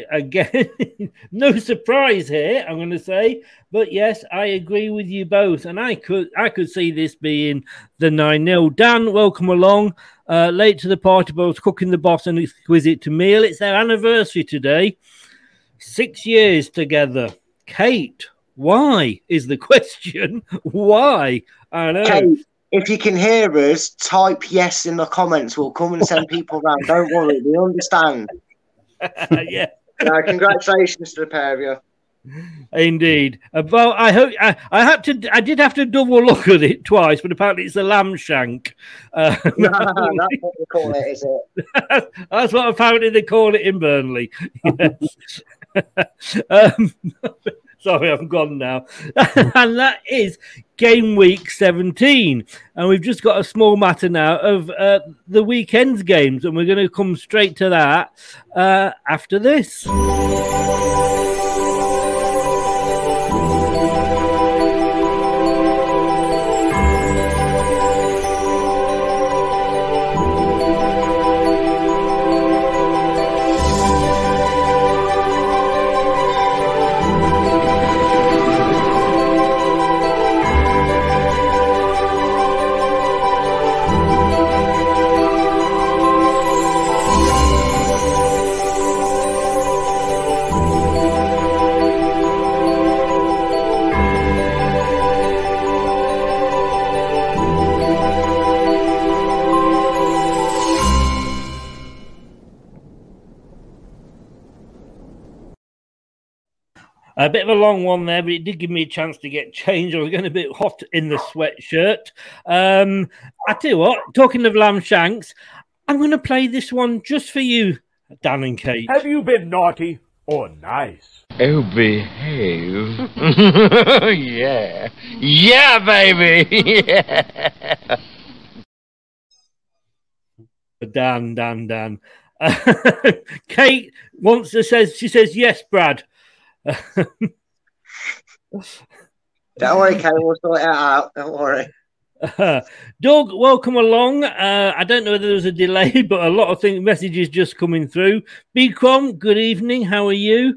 No surprise here, I'm going to say. But yes, I agree with you both. And I could see this being the 9-0. Dan, welcome along. Late to the party, but I was cooking the boss an exquisite meal. It's their anniversary today. 6 years together. Kate, why is the question? Why? I know. Kate, if you can hear us, type yes in the comments. We'll come and send people around. Don't worry, we understand. Yeah. Congratulations to the pair of you. Indeed. Well, I hope I did have to double look at it twice, but apparently it's a lamb shank. No, that's what we call it, is it? That's what apparently they call it in Burnley. Yes. Sorry, I'm gone now. And that is game week 17. And we've just got a small matter now of the weekend's games. And we're going to come straight to that after this. A bit of a long one there, but it did give me a chance to get changed. I was getting a bit hot in the sweatshirt. I tell you what, talking of lamb shanks, I'm going to play this one just for you, Dan and Kate. Have you been naughty or nice? Oh, behave. Yeah. Yeah, baby. Yeah. Dan. Kate she says, yes, Brad. Don't worry, Kate, we'll sort it out. Don't worry. Doug, welcome along. I don't know whether there was a delay, but a lot of messages just coming through. Bcrom, good evening. How are you?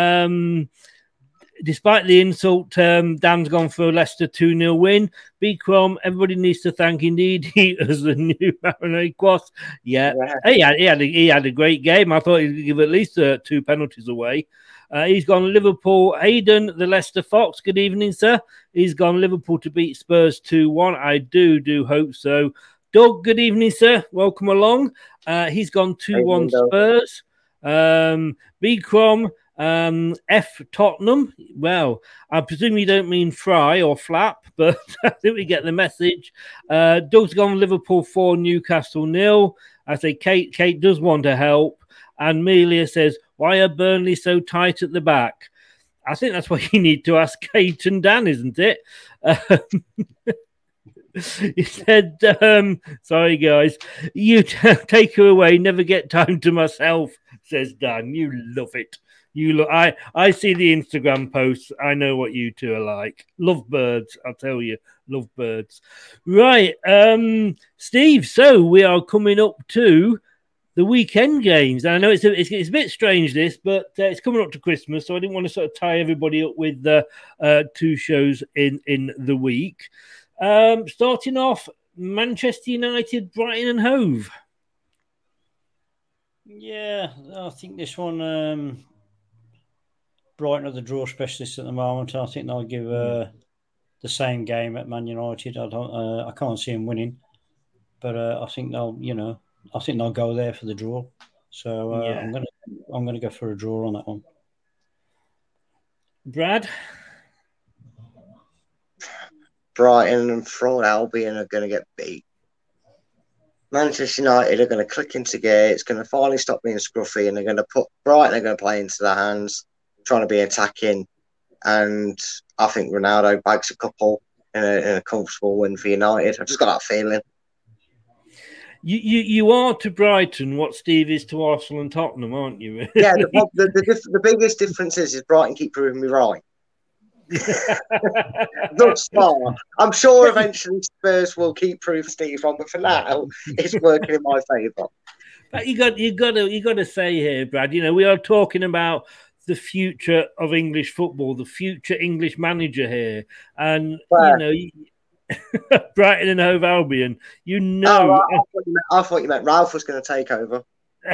Despite the insult, Dan's gone for a Leicester 2-0 win. Bcrom, everybody needs to thank Indeed as the new marinade quas. Yeah. He had a great game. I thought he'd give at least 2 penalties away. He's gone Liverpool. Hayden, the Leicester Fox. Good evening, sir. He's gone Liverpool to beat Spurs 2-1. I do hope so. Doug, good evening, sir. Welcome along. He's gone 2-1 Spurs. Bcrom, F Tottenham. Well, I presume you don't mean fry or flap, but I think we get the message. Doug's gone Liverpool 4, Newcastle 0. I say Kate does want to help. And Melia says, why are Burnley so tight at the back? I think that's what you need to ask Kate and Dan, isn't it? He said, sorry, guys, you take her away, never get time to myself, says Dan. You love it. I see the Instagram posts. I know what you two are like. Love birds, I'll tell you. Love birds. Right, Steve, so we are coming up to the weekend games. And I know it's a bit strange, this, but it's coming up to Christmas, so I didn't want to sort of tie everybody up with two shows in the week. Starting off, Manchester United, Brighton and Hove. Yeah, I think this one, Brighton are the draw specialists at the moment. I think they'll give the same game at Man United. I can't see them winning, but I think they'll go there for the draw. So I'm gonna go for a draw on that one. Brad? Brighton and Fraud Albion are going to get beat. Manchester United are going to click into gear. It's going to finally stop being scruffy, and they're going to put Brighton are going to play into their hands, trying to be attacking. And I think Ronaldo bags a couple in a comfortable win for United. I've just got that feeling. You are to Brighton what Steve is to Arsenal and Tottenham, aren't you? Yeah, the biggest difference is Brighton keep proving me right. Thus far, I'm sure eventually Spurs will keep proving Steve wrong, but for now, it's working in my favour. But you got to say here, Brad. We are talking about the future of English football, the future English manager here, and Brighton and Hove Albion. I thought you meant Ralph was going to take over.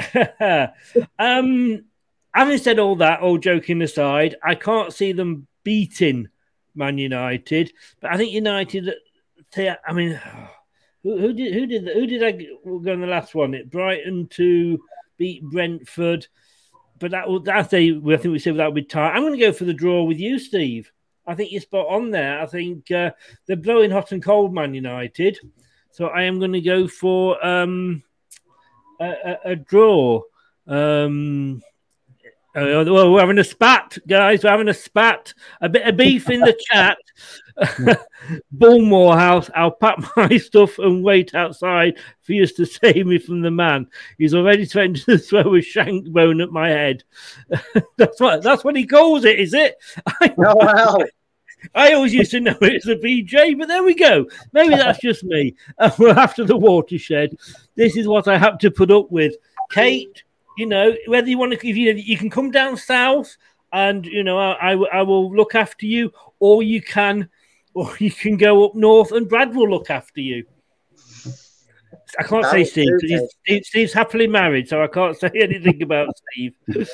Having said all that, all joking aside, I can't see them beating Man United, but I think United. I mean, who did I go in the last one? Brighton to beat Brentford, but I think we said that would be tight. I'm going to go for the draw with you, Steve. I think you're spot on there. I think they're blowing hot and cold, Man United, so I am going to go for a draw. Well, we're having a spat, guys. We're having a spat. A bit of beef in the chat. Bullmore House. I'll pack my stuff and wait outside for you to save me from the man. He's already trying to throw a shank bone at my head. That's what he calls it, is it? I always used to know it's a BJ, but there we go. Maybe that's just me. We're after the watershed. This is what I have to put up with. Kate, whether you want to, if you can come down south, and I will look after you, or you can go up north, and Brad will look after you. I can't say Steve because Steve's happily married, so I can't say anything about Steve.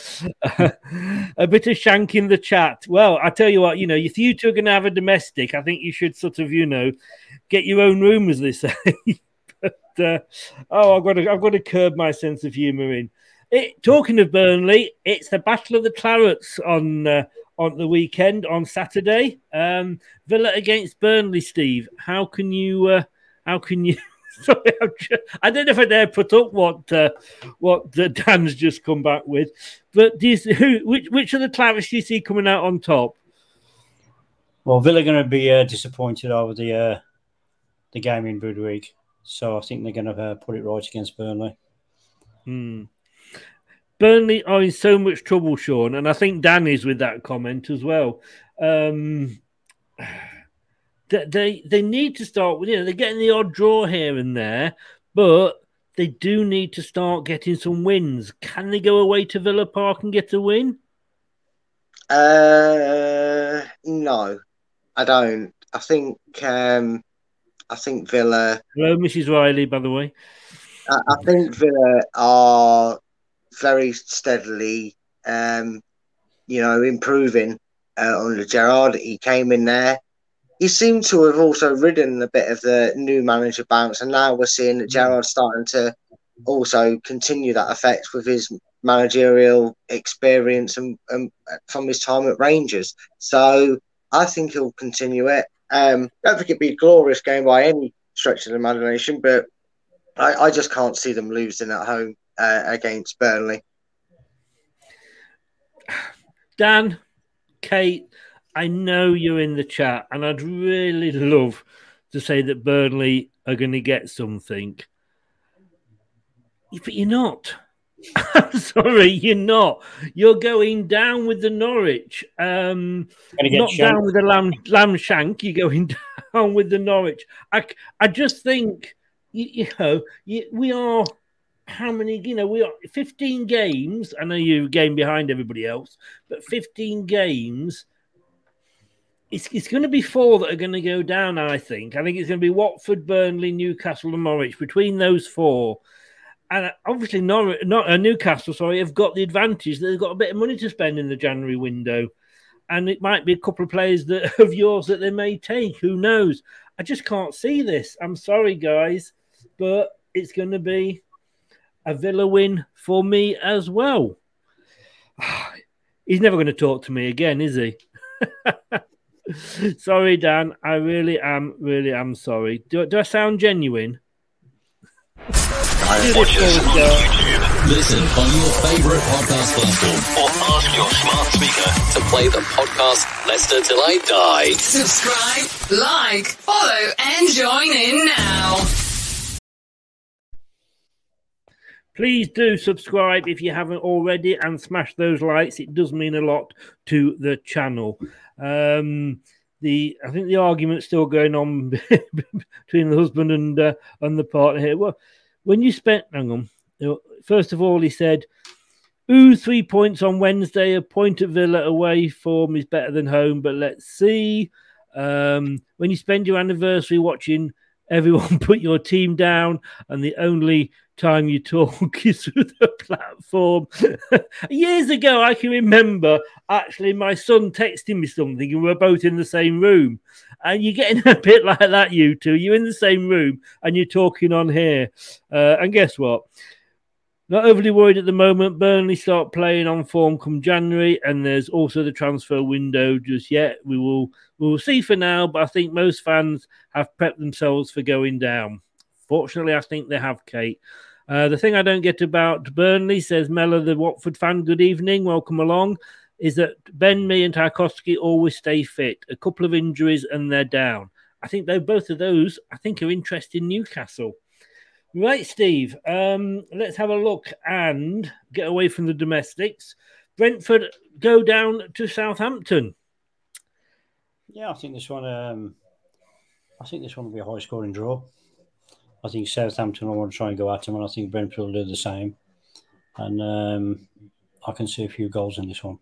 A bit of shank in the chat. Well, I tell you what, if you two are going to have a domestic, I think you should sort of, get your own room, as they say. But I've got to curb my sense of humour in. Talking of Burnley, it's the Battle of the Clarets on the weekend on Saturday. Villa against Burnley. Steve, how can you? Sorry, I don't know if I dare put up what Dan's just come back with, but which of the Clarets do you see coming out on top? Well, Villa are going to be disappointed over the game in Budweek, so I think they're going to put it right against Burnley. Burnley are in so much trouble, Sean, and I think Dan is with that comment as well. They need to start with, they're getting the odd draw here and there, but they do need to start getting some wins. Can they go away to Villa Park and get a win? No, I don't. I think Villa. Hello, Mrs. Riley, by the way. I think Villa are very steadily, improving under Gerrard. He came in there. He seemed to have also ridden a bit of the new manager bounce, and now we're seeing that Gerrard's starting to also continue that effect with his managerial experience and from his time at Rangers. So I think he'll continue it. Don't think it'd be a glorious game by any stretch of the imagination, but I just can't see them losing at home against Burnley. Dan, Kate, I know you're in the chat, and I'd really love to say that Burnley are going to get something. But you're not. I'm sorry, you're not. You're going down with the Norwich. Not down with the lamb shank. You're going down with the Norwich. I just think, we are how many, we are 15 games. I know you're a game behind everybody else, but 15 games. It's going to be 4 that are going to go down, I think. I think it's going to be Watford, Burnley, Newcastle and Norwich. Between those 4. And obviously Newcastle, have got the advantage that they've got a bit of money to spend in the January window. And it might be a couple of players of yours that they may take. Who knows? I just can't see this. I'm sorry, guys. But it's going to be a Villa win for me as well. He's never going to talk to me again, is he? Sorry, Dan. I really am sorry. Do I sound genuine? Watch us on YouTube. Listen on your favourite podcast platform or ask your smart speaker to play the podcast Leicester Till I Die. Subscribe, like, follow and join in now. Please do subscribe if you haven't already and smash those likes. It does mean a lot to the channel. I think the argument's still going on between the husband and the partner here. Well, when you spent, hang on. First of all, he said, 3 points on Wednesday. A point at Villa away form is better than home, but let's see. When you spend your anniversary watching everyone put your team down, and the only time you talk is through the platform. Years ago, I can remember actually my son texting me something, and we're both in the same room. And you're getting a bit like that, you two. You're in the same room and you're talking on here. And guess what? Not overly worried at the moment. Burnley start playing on form come January, and there's also the transfer window just yet. We will see for now, but I think most fans have prepped themselves for going down. Fortunately, I think they have, Kate. The thing I don't get about Burnley, says Mella, the Watford fan, good evening, welcome along, is that Ben Mee and Tarkowski always stay fit. A couple of injuries and they're down. I think both of those, I think, are interested in Newcastle. Right, Steve, let's have a look and get away from the domestics. Brentford go down to Southampton. Yeah, I think this one will be a high-scoring draw. I think Southampton will want to try and go at them, and I think Brentford will do the same. And I can see a few goals in this one.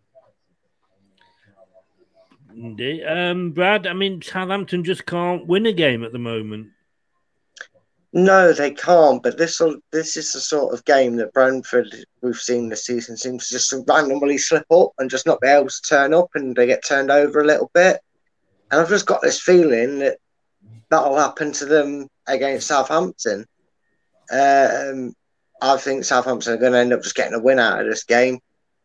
Brad, I mean, Southampton just can't win a game at the moment. No, they can't. But this is the sort of game that Brentford, we've seen this season, seems to just randomly slip up and just not be able to turn up, and they get turned over a little bit. And I've just got this feeling that that'll happen to them against Southampton. I think Southampton are going to end up just getting a win out of this game.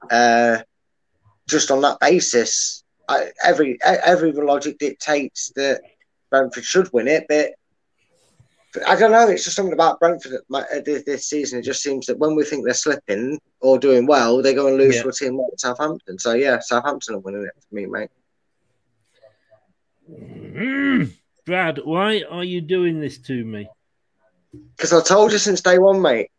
Just on that basis, every logic dictates that Brentford should win it, but I don't know. It's just something about Brentford this season. It just seems that when we think they're slipping or doing well, they go and lose to a team like Southampton. So yeah, Southampton are winning it for me, mate. Brad, why are you doing this to me? Because I told you since day one, mate.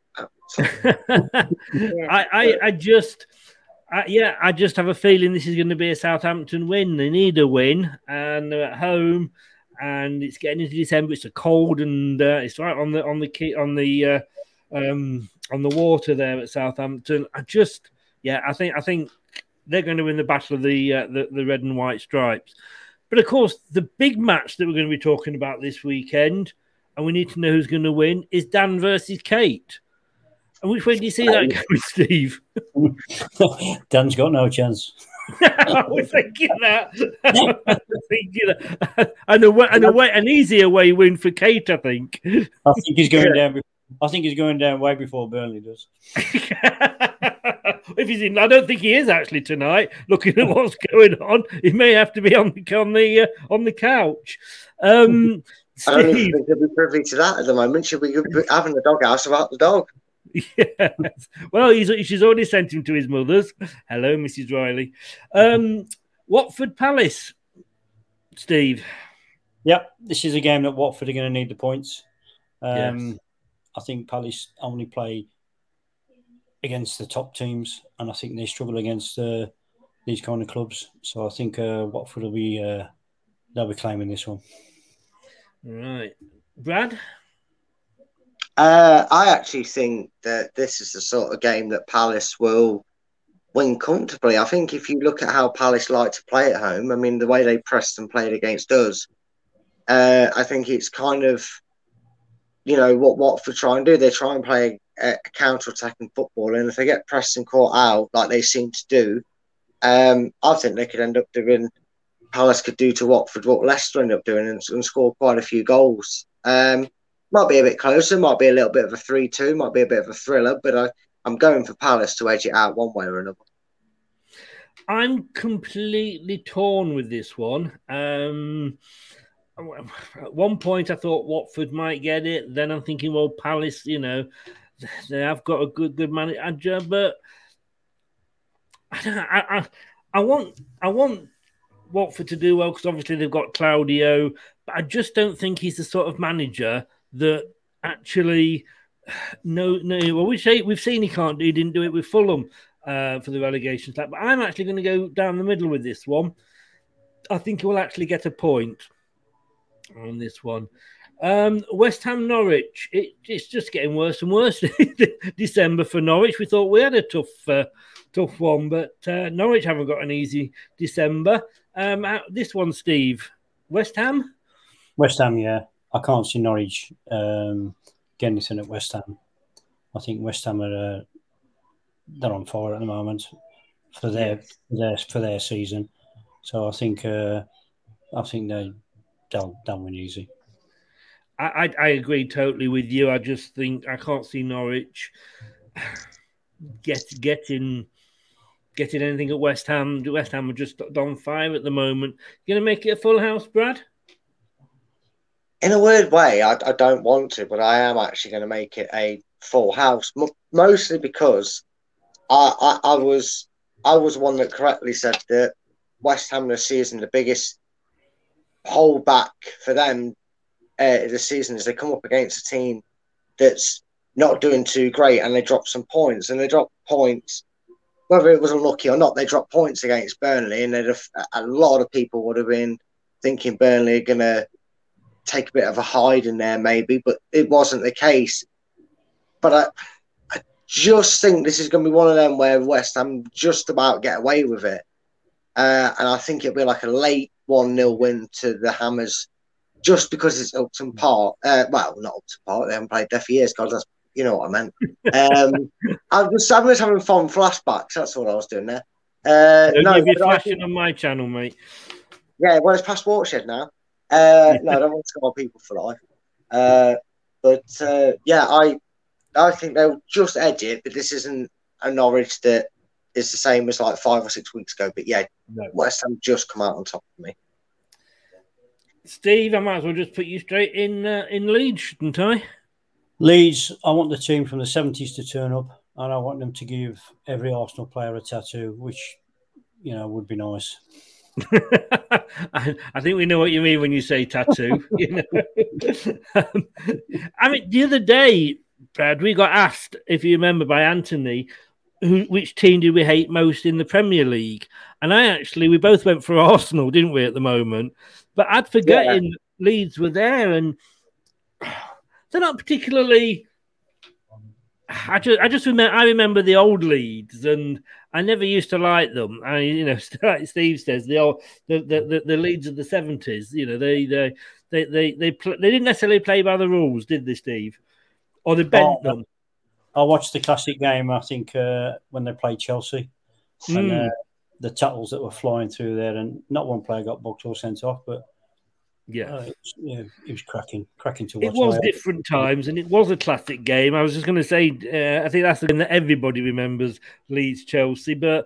I just have a feeling this is going to be a Southampton win. They need a win, and they're at home, and it's getting into December. It's a cold, and it's right on the water there at Southampton. I think they're going to win the battle of the red and white stripes. But of course, the big match that we're going to be talking about this weekend, and we need to know who's going to win, is Dan versus Kate. And which way do you see that going, Steve? Dan's got no chance. I was thinking that. An easier way win for Kate, I think. I think he's going down. I think he's going down way before Burnley does. If he's in, I don't think he is actually tonight. Looking at what's going on, he may have to be on the couch. I don't think he'll be privy to that at the moment. Should we be having the doghouse about the dog? Yes. Well, she's already sent him to his mother's. Hello, Mrs. Riley. Watford Palace, Steve. Yep, this is a game that Watford are going to need the points. Yes. I think Palace only play against the top teams, and I think they struggle against these kind of clubs. So I think Watford will be they'll be claiming this one. Right, Brad. I actually think that this is the sort of game that Palace will win comfortably. I think if you look at how Palace like to play at home, I mean, the way they pressed and played against us, I think it's kind of, what Watford try and do. They try and play a counter-attacking football, and if they get pressed and caught out like they seem to do, I think they could end up doing, Palace could do to Watford what Leicester end up doing and score quite a few goals. Might be a bit closer, might be a little bit of a 3-2, might be a bit of a thriller, but I'm going for Palace to edge it out one way or another. I'm completely torn with this one. At one point, I thought Watford might get it. Then I'm thinking, well, Palace, they have got a good manager, but I want Watford to do well because obviously they've got Claudio, but I just don't think he's the sort of manager that actually well, we've seen he didn't do it with Fulham for the relegation slap, but I'm actually going to go down the middle with this one. I think he will actually get a point on this one. West Ham Norwich, it's just getting worse and worse. December for Norwich. We thought we had a tough one, but Norwich haven't got an easy December. This one, Steve, West Ham? West Ham, yeah. I can't see Norwich getting anything at West Ham. I think West Ham are they're on fire at the moment for their season. So I think they'll win easy. I agree totally with you. I just think I can't see Norwich getting anything at West Ham. West Ham are just on fire at the moment. You going to make it a full house, Brad? In a weird way, I don't want to, but I am actually going to make it a full house, mostly because I was one that correctly said that West Ham this season, the biggest holdback for them this season is they come up against a team that's not doing too great and they drop some points. And they drop points, whether it was unlucky or not, they dropped points against Burnley, and a lot of people would have been thinking Burnley are going to take a bit of a hide in there maybe, but it wasn't the case. But I just think this is going to be one of them where West Ham just about get away with it. And I think it'll be like a late 1-0 win to the Hammers just because it's Upton Park. Well, not Upton Park. They haven't played there for years, God. You know what I meant. I was having fun flashbacks. That's what I was doing there. Don't give you flashing on my channel, mate. Yeah, well, it's past Watershed now. No, I don't want to score people for life. But I think they'll just edge it, but this isn't a Norwich that is the same as like 5 or 6 weeks ago. But yeah, no. West Ham just come out on top of me. Steve, I might as well just put you straight in Leeds, shouldn't I? Leeds, I want the team from the 70s to turn up, and I want them to give every Arsenal player a tattoo, which, would be nice. I think we know what you mean when you say tattoo. I mean, the other day, Brad, we got asked, if you remember, by Anthony, which team do we hate most in the Premier League? And we both went for Arsenal, didn't we, at the moment? But I'd forgotten Leeds were there, and they're not particularly. I remember the old Leeds, and I never used to like them. Like Steve says, the Leeds of the 70s. They didn't necessarily play by the rules, did they, Steve? Or they bent them. I watched the classic game, I think, when they played Chelsea. And the tackles that were flying through there, and not one player got booked or sent off, but it was cracking to watch. It was different times, and it was a classic game. I was just going to say, I think that's the game that everybody remembers, Leeds Chelsea. But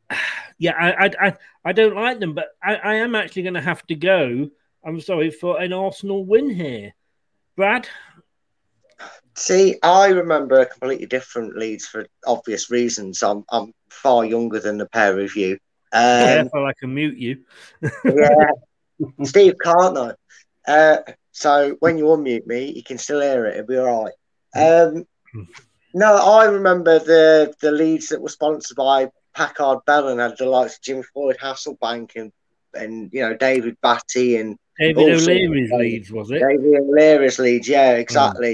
I don't like them, but I am actually going to have to go. I'm sorry, for an Arsenal win here, Brad. See, I remember a completely different Leeds for obvious reasons. I'm far younger than the pair of you. Careful, I can mute you. Yeah, Steve can't though. So when you unmute me, you can still hear it. It'll be all right. No, I remember the Leeds that were sponsored by Packard Bell and had the likes of Jim Floyd Hasselbank and David Batty and David O'Leary's Leeds, was it? David O'Leary's Leeds, yeah, exactly.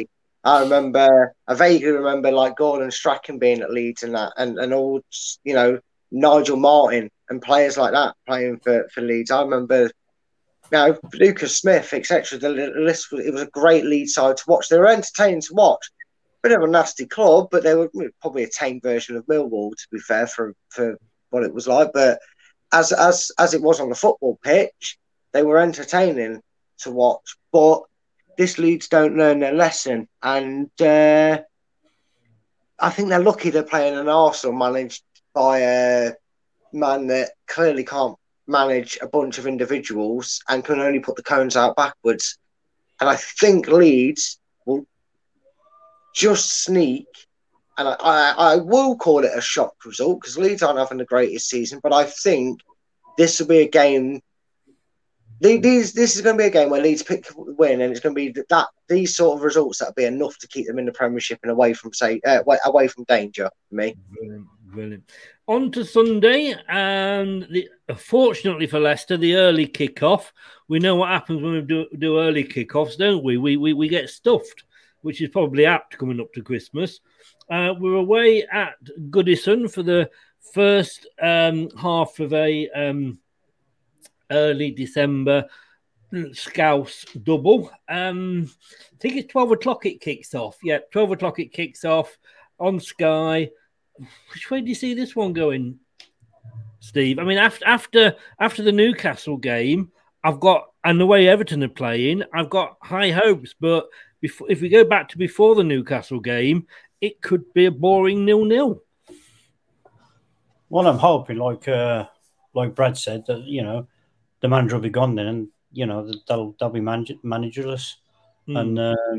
I vaguely remember like Gordon Strachan being at Leeds and that, and all, Nigel Martin and players like that playing for Leeds. I remember, Lucas Smith, etc. The list it was a great Leeds side to watch. They were entertaining to watch. Bit of a nasty club, but they were probably a tame version of Millwall, to be fair, for what it was like. But as it was on the football pitch, they were entertaining to watch. But this Leeds don't learn their lesson, and I think they're lucky they're playing an Arsenal managed by a man that clearly can't manage a bunch of individuals and can only put the cones out backwards. And I think Leeds will just sneak, and I will call it a shock result because Leeds aren't having the greatest season, but I think this will be a game. This is going to be a game where Leeds pick up the win, and it's going to be these sort of results that'll be enough to keep them in the Premiership and away from danger for me. Brilliant. On to Sunday, and fortunately for Leicester, the early kickoff. We know what happens when we do early kickoffs, don't we? We get stuffed, which is probably apt coming up to Christmas. We're away at Goodison for the first half of a early December Scouse double. I think it's 12 o'clock it kicks off. Yeah, 12 o'clock it kicks off on Sky. Which way do you see this one going, Steve? I mean, after the Newcastle game, and the way Everton are playing, I've got high hopes. But if we go back to before the Newcastle game, it could be a boring 0-0. Well, I'm hoping, like Brad said, that the manager will be gone then, and they'll be managerless. And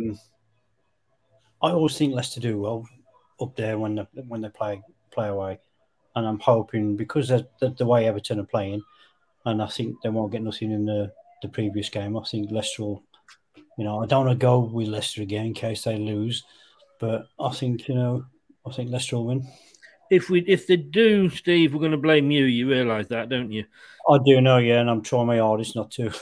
I always think Leicester do well up there when they play away, and I'm hoping because the way Everton are playing, and I think they won't get nothing in the previous game. I think Leicester will, I don't want to go with Leicester again in case they lose, but I think Leicester will win. If they do, Steve, we're going to blame you. You realise that, don't you? I do know, yeah, and I'm trying my hardest not to.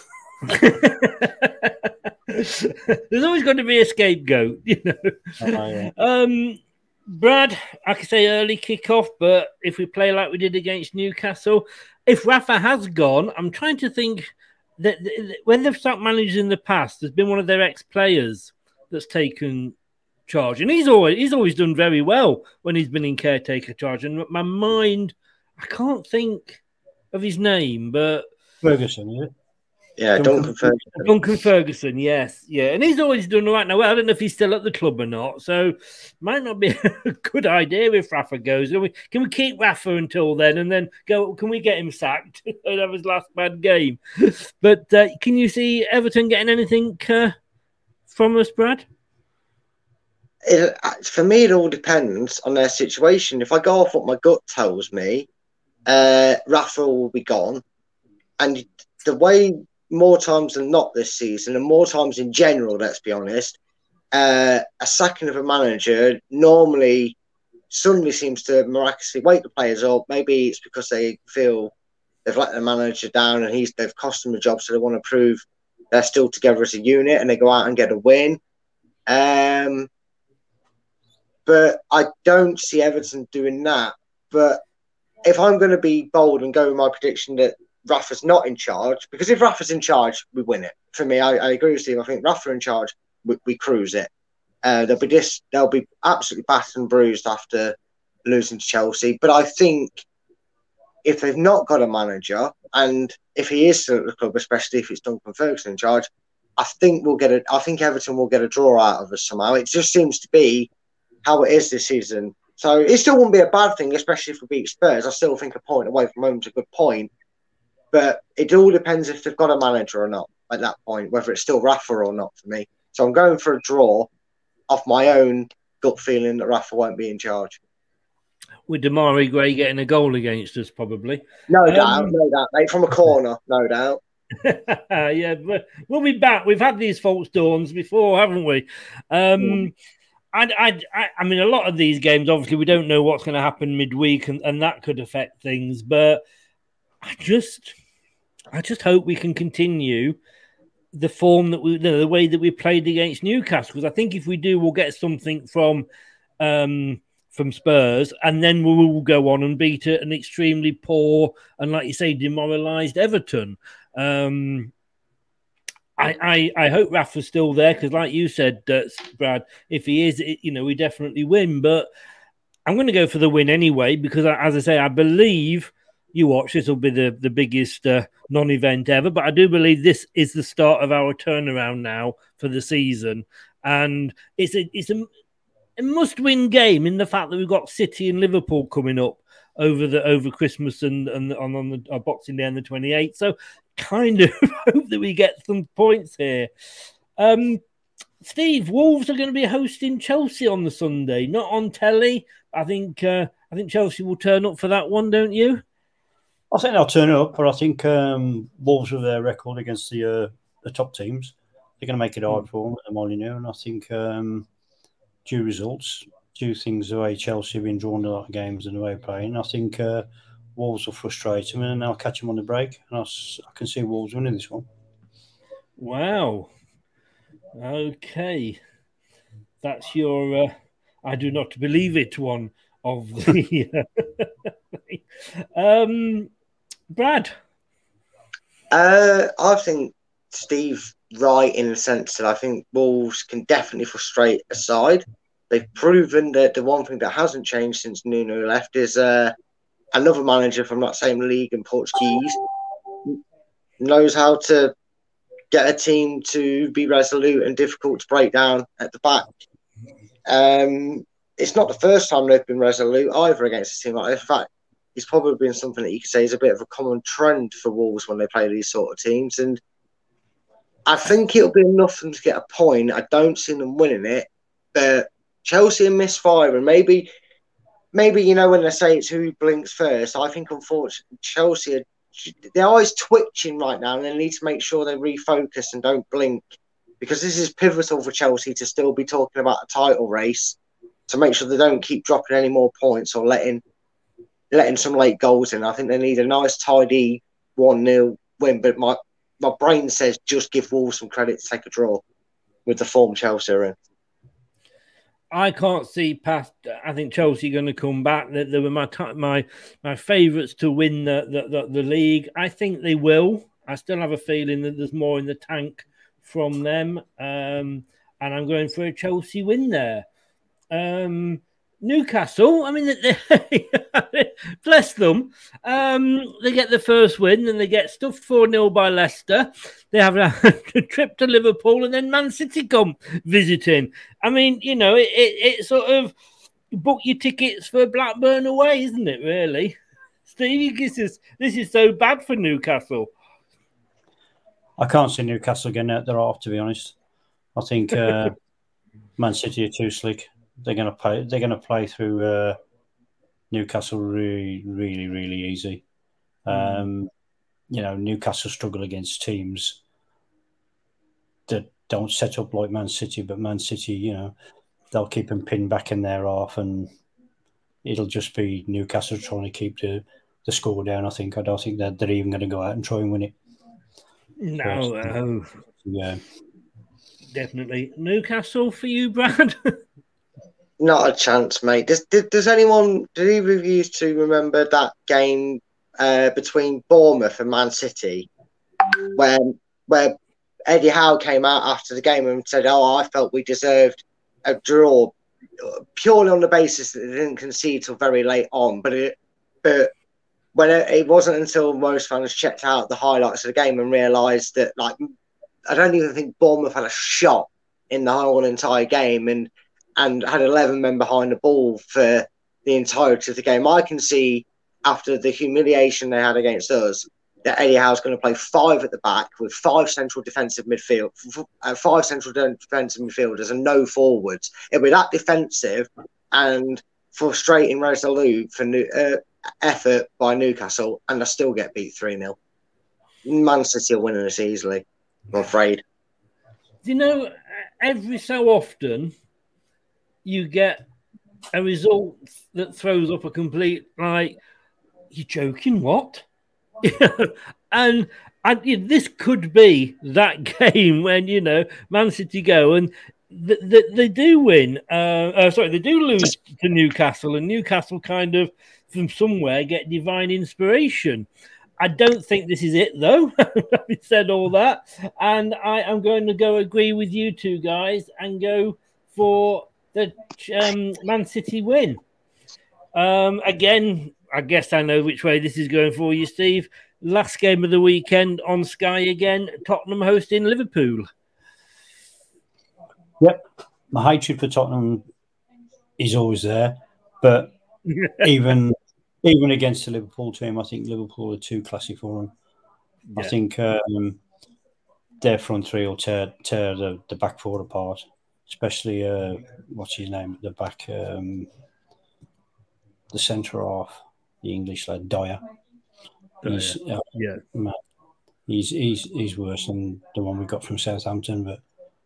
There's always going to be a scapegoat, Yeah. Brad, I could say early kickoff, but if we play like we did against Newcastle, if Rafa has gone, I'm trying to think that when they've started managers in the past, there's been one of their ex-players that's taken charge, and he's always done very well when he's been in caretaker charge. And my mind, I can't think of his name, but Ferguson, is it? Yeah, Duncan Ferguson. Duncan Ferguson, yes. Yeah. And he's always done all right. Now, I don't know if he's still at the club or not. So might not be a good idea if Rafa goes. Can we keep Rafa until then and then go, can we get him sacked and have his last bad game? But can you see Everton getting anything from us, Brad? For me, it all depends on their situation. If I go off what my gut tells me, Rafa will be gone. And the way more times than not this season, and more times in general, let's be honest, a sacking of a manager normally suddenly seems to miraculously wake the players up. Maybe it's because they feel they've let the manager down and they've cost them a job, so they want to prove they're still together as a unit, and they go out and get a win. But I don't see Everton doing that. But if I'm going to be bold and go with my prediction that Rafa's not in charge, because if Rafa's in charge, we win it. For me, I agree with Steve. I think Rafa in charge, we cruise it. They'll be absolutely battered and bruised after losing to Chelsea. But I think if they've not got a manager, and if he is still at the club, especially if it's Duncan Ferguson in charge, I think Everton will get a draw out of us somehow. It just seems to be how it is this season. So it still wouldn't be a bad thing, especially if we beat Spurs. I still think a point away from home is a good point. But it all depends if they've got a manager or not at that point, whether it's still Rafa or not for me. So I'm going for a draw off my own gut feeling that Rafa won't be in charge. With Damari Gray getting a goal against us, probably. No doubt, mate. From a corner, no doubt. Yeah, but we'll be back. We've had these false dawns before, haven't we? I mean, a lot of these games, obviously, we don't know what's going to happen midweek, and that could affect things. But I just hope we can continue the form that the way that we played against Newcastle. Because I think if we do, we'll get something from Spurs, and then we will go on and beat an extremely poor and, like you say, demoralised Everton. I hope Rafa's still there because, like you said, Brad, if he is, we definitely win. But I'm going to go for the win anyway because, as I say, I believe you watch this will be the biggest non-event ever. But I do believe this is the start of our turnaround now for the season, and it's a must-win game in the fact that we've got City and Liverpool coming up over Christmas and on the Boxing Day on the 28th. So kind of hope that we get some points here. Steve, Wolves are going to be hosting Chelsea on the Sunday, not on telly. I think Chelsea will turn up for that one, don't you? I think they'll turn up, but I think Wolves with their record against the top teams, they're going to make it hard for them at the Molineux, and I think due results, due things the way Chelsea have been drawn a lot of games and the way they're playing, I think Wolves will frustrate them and they'll catch them on the break. And I can see Wolves winning this one. Wow. Okay. That's your I do not believe it one of the Brad. I think Steve right in the sense that I think Wolves can definitely frustrate a side. They've proven that the one thing that hasn't changed since Nuno left is another manager from that same league in Portuguese knows how to get a team to be resolute and difficult to break down at the back. It's not the first time they've been resolute either against a team like that. In fact, it's probably been something that you could say is a bit of a common trend for Wolves when they play these sort of teams. And I think it'll be enough for them to get a point. I don't see them winning it, but Chelsea are misfiring. Maybe when they say it's who blinks first, I think unfortunately Chelsea their eyes twitching right now, and they need to make sure they refocus and don't blink because this is pivotal for Chelsea to still be talking about a title race to make sure they don't keep dropping any more points or letting some late goals in. I think they need a nice tidy 1-0 win, but my brain says just give Wolves some credit to take a draw with the form Chelsea are in. I can't see past. I think Chelsea are going to come back. They were my favourites to win the league. I think they will. I still have a feeling that there's more in the tank from them, and I'm going for a Chelsea win there. Newcastle, I mean, bless them. They get the first win and they get stuffed 4-0 by Leicester. They have a trip to Liverpool and then Man City come visiting. I mean, it sort of book your tickets for Blackburn away, isn't it, really? Stevie, this is so bad for Newcastle. I can't see Newcastle getting out there off, to be honest. I think Man City are too slick. They're going to play through Newcastle really, really, really easy. Newcastle struggle against teams that don't set up like Man City, but Man City, they'll keep them pinned back in their half, and it'll just be Newcastle trying to keep the score down. I don't think that they're even going to go out and try and win it. No, yeah, definitely Newcastle for you, Brad. Not a chance, mate. Does either of you two remember that game between Bournemouth and Man City where Eddie Howe came out after the game and said, I felt we deserved a draw purely on the basis that they didn't concede till very late on. But when it wasn't until most fans checked out the highlights of the game and realised that, I don't even think Bournemouth had a shot in the whole entire game and had 11 men behind the ball for the entirety of the game. I can see after the humiliation they had against us that Eddie Howe's going to play 5 at the back with 5 central defensive midfielders and no forwards. It'll be that defensive and frustrating, resolute for effort by Newcastle, and they'll still get beat 3-0. Man City are winning this easily, I'm afraid. Every so often you get a result that throws up a complete, you're joking, what? And And this could be that game when, Man City go and they do win. They do lose to Newcastle, and Newcastle kind of, from somewhere, get divine inspiration. I don't think this is it, though, having said all that. And I am going to go agree with you two guys and go for the Man City win. Again, I guess I know which way this is going for you, Steve. Last game of the weekend on Sky again, Tottenham hosting Liverpool. Yep, my hatred for Tottenham is always there, but even against the Liverpool team, I think Liverpool are too classy for them. Yeah. I think their front three will tear the back four apart, especially what's his name at the back, the centre half, the English lad Dyer. He's he's worse than the one we got from Southampton, but.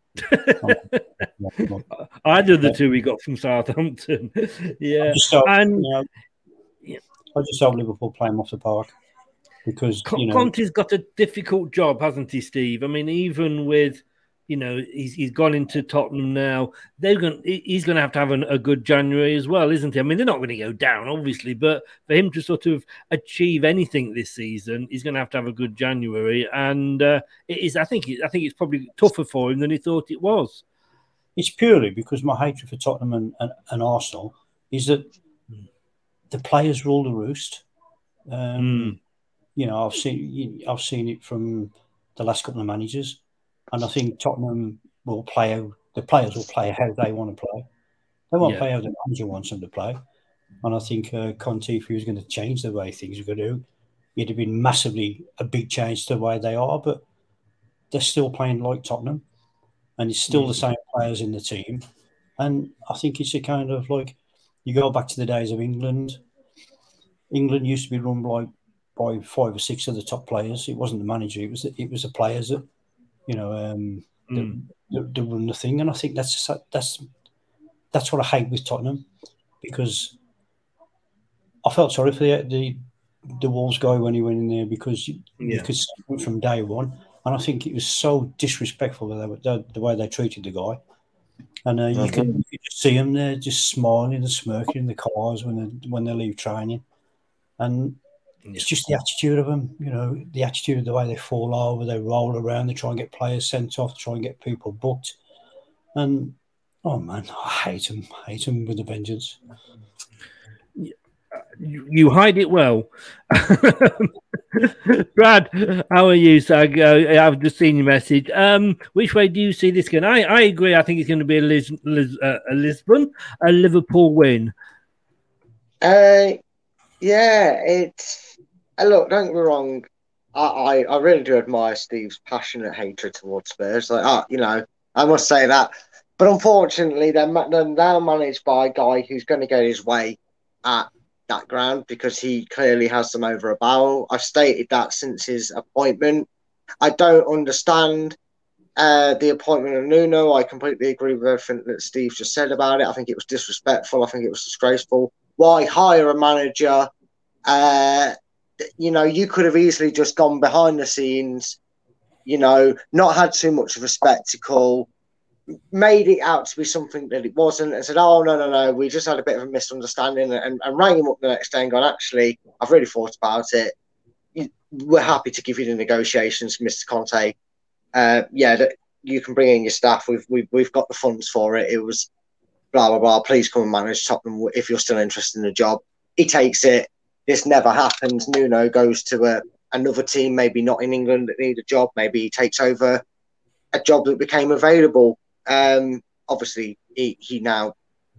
Either the two we got from Southampton. Yeah. I just hope Liverpool play him off the park because Conte's got a difficult job, hasn't he, Steve? I mean, even with he's gone into Tottenham now. He's going to have a good January as well, isn't he? I mean, they're not going to go down, obviously, but for him to sort of achieve anything this season, he's going to have a good January. And it is. I think it's probably tougher for him than he thought it was. It's purely because my hatred for Tottenham and Arsenal is that the players rule the roost. I've seen it from the last couple of managers. And I think Tottenham will play how the players will play how they want to play. They won't play how the manager wants them to play. And I think Conte, if he was going to change the way things are going to, it'd have been a big change to the way they are. But they're still playing like Tottenham, and it's still the same players in the team. And I think it's a kind of like you go back to the days of England. England used to be run by 5 or 6 of the top players. It wasn't the manager; it was the players that. The run the thing, and I think that's what I hate with Tottenham because I felt sorry for the Wolves guy when he went in there because you could see him from day one, and I think it was so disrespectful the way they treated the guy, and you can just see him there just smiling and smirking in the cars when they leave training, and. It's just the attitude of them, the attitude of the way they fall over, they roll around, they try and get players sent off, try and get people booked. And, oh, man, I hate them with a vengeance. You hide it well. Brad, how are you? So I've just seen your message. Which way do you see this going? I agree. I think it's going to be a Liverpool win. Look, don't get me wrong. I really do admire Steve's passionate hatred towards Spurs. I must say that. But unfortunately, they're now managed by a guy who's going to get his way at that ground because he clearly has them over a barrel. I've stated that since his appointment. I don't understand the appointment of Nuno. I completely agree with everything that Steve just said about it. I think it was disrespectful. I think it was disgraceful. Why hire a manager? You could have easily just gone behind the scenes, not had too much of a spectacle, made it out to be something that it wasn't, and said, oh, no, we just had a bit of a misunderstanding, and rang him up the next day and gone, actually, I've really thought about it. We're happy to give you the negotiations, Mr. Conte. That you can bring in your staff. We've got the funds for it. It was blah, blah, blah. Please come and manage Tottenham if you're still interested in the job. He takes it. This never happens. Nuno goes to another team, maybe not in England, that need a job. Maybe he takes over a job that became available. Obviously, he now,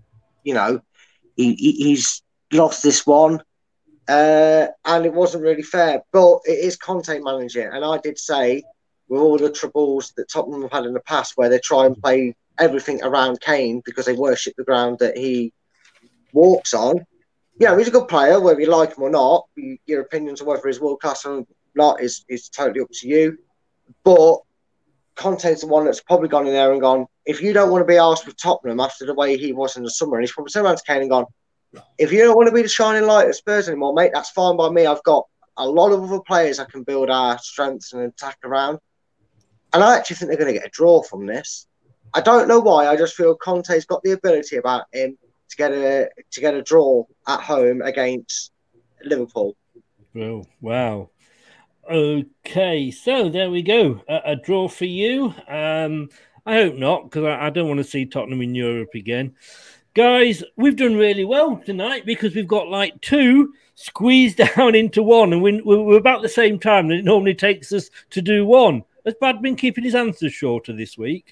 he's lost this one, and it wasn't really fair. But it is Conte managing, and I did say with all the troubles that Tottenham have had in the past, where they try and play everything around Kane because they worship the ground that he walks on. He's a good player, whether you like him or not. Your opinions on whether he's world class or not is totally up to you. But Conte's the one that's probably gone in there and gone, if you don't want to be asked with Tottenham after the way he was in the summer, and he's probably turned around to Kane and gone, if you don't want to be the shining light at Spurs anymore, mate, that's fine by me. I've got a lot of other players I can build our strengths and attack around. And I actually think they're going to get a draw from this. I don't know why. I just feel Conte's got the ability about him to get a draw at home against Liverpool. Oh, wow. Okay, so there we go. A draw for you. I hope not, because I don't want to see Tottenham in Europe again. Guys, we've done really well tonight because we've got like 2 squeezed down into 1, and we're about the same time that it normally takes us to do 1. Has Brad been keeping his answers shorter this week?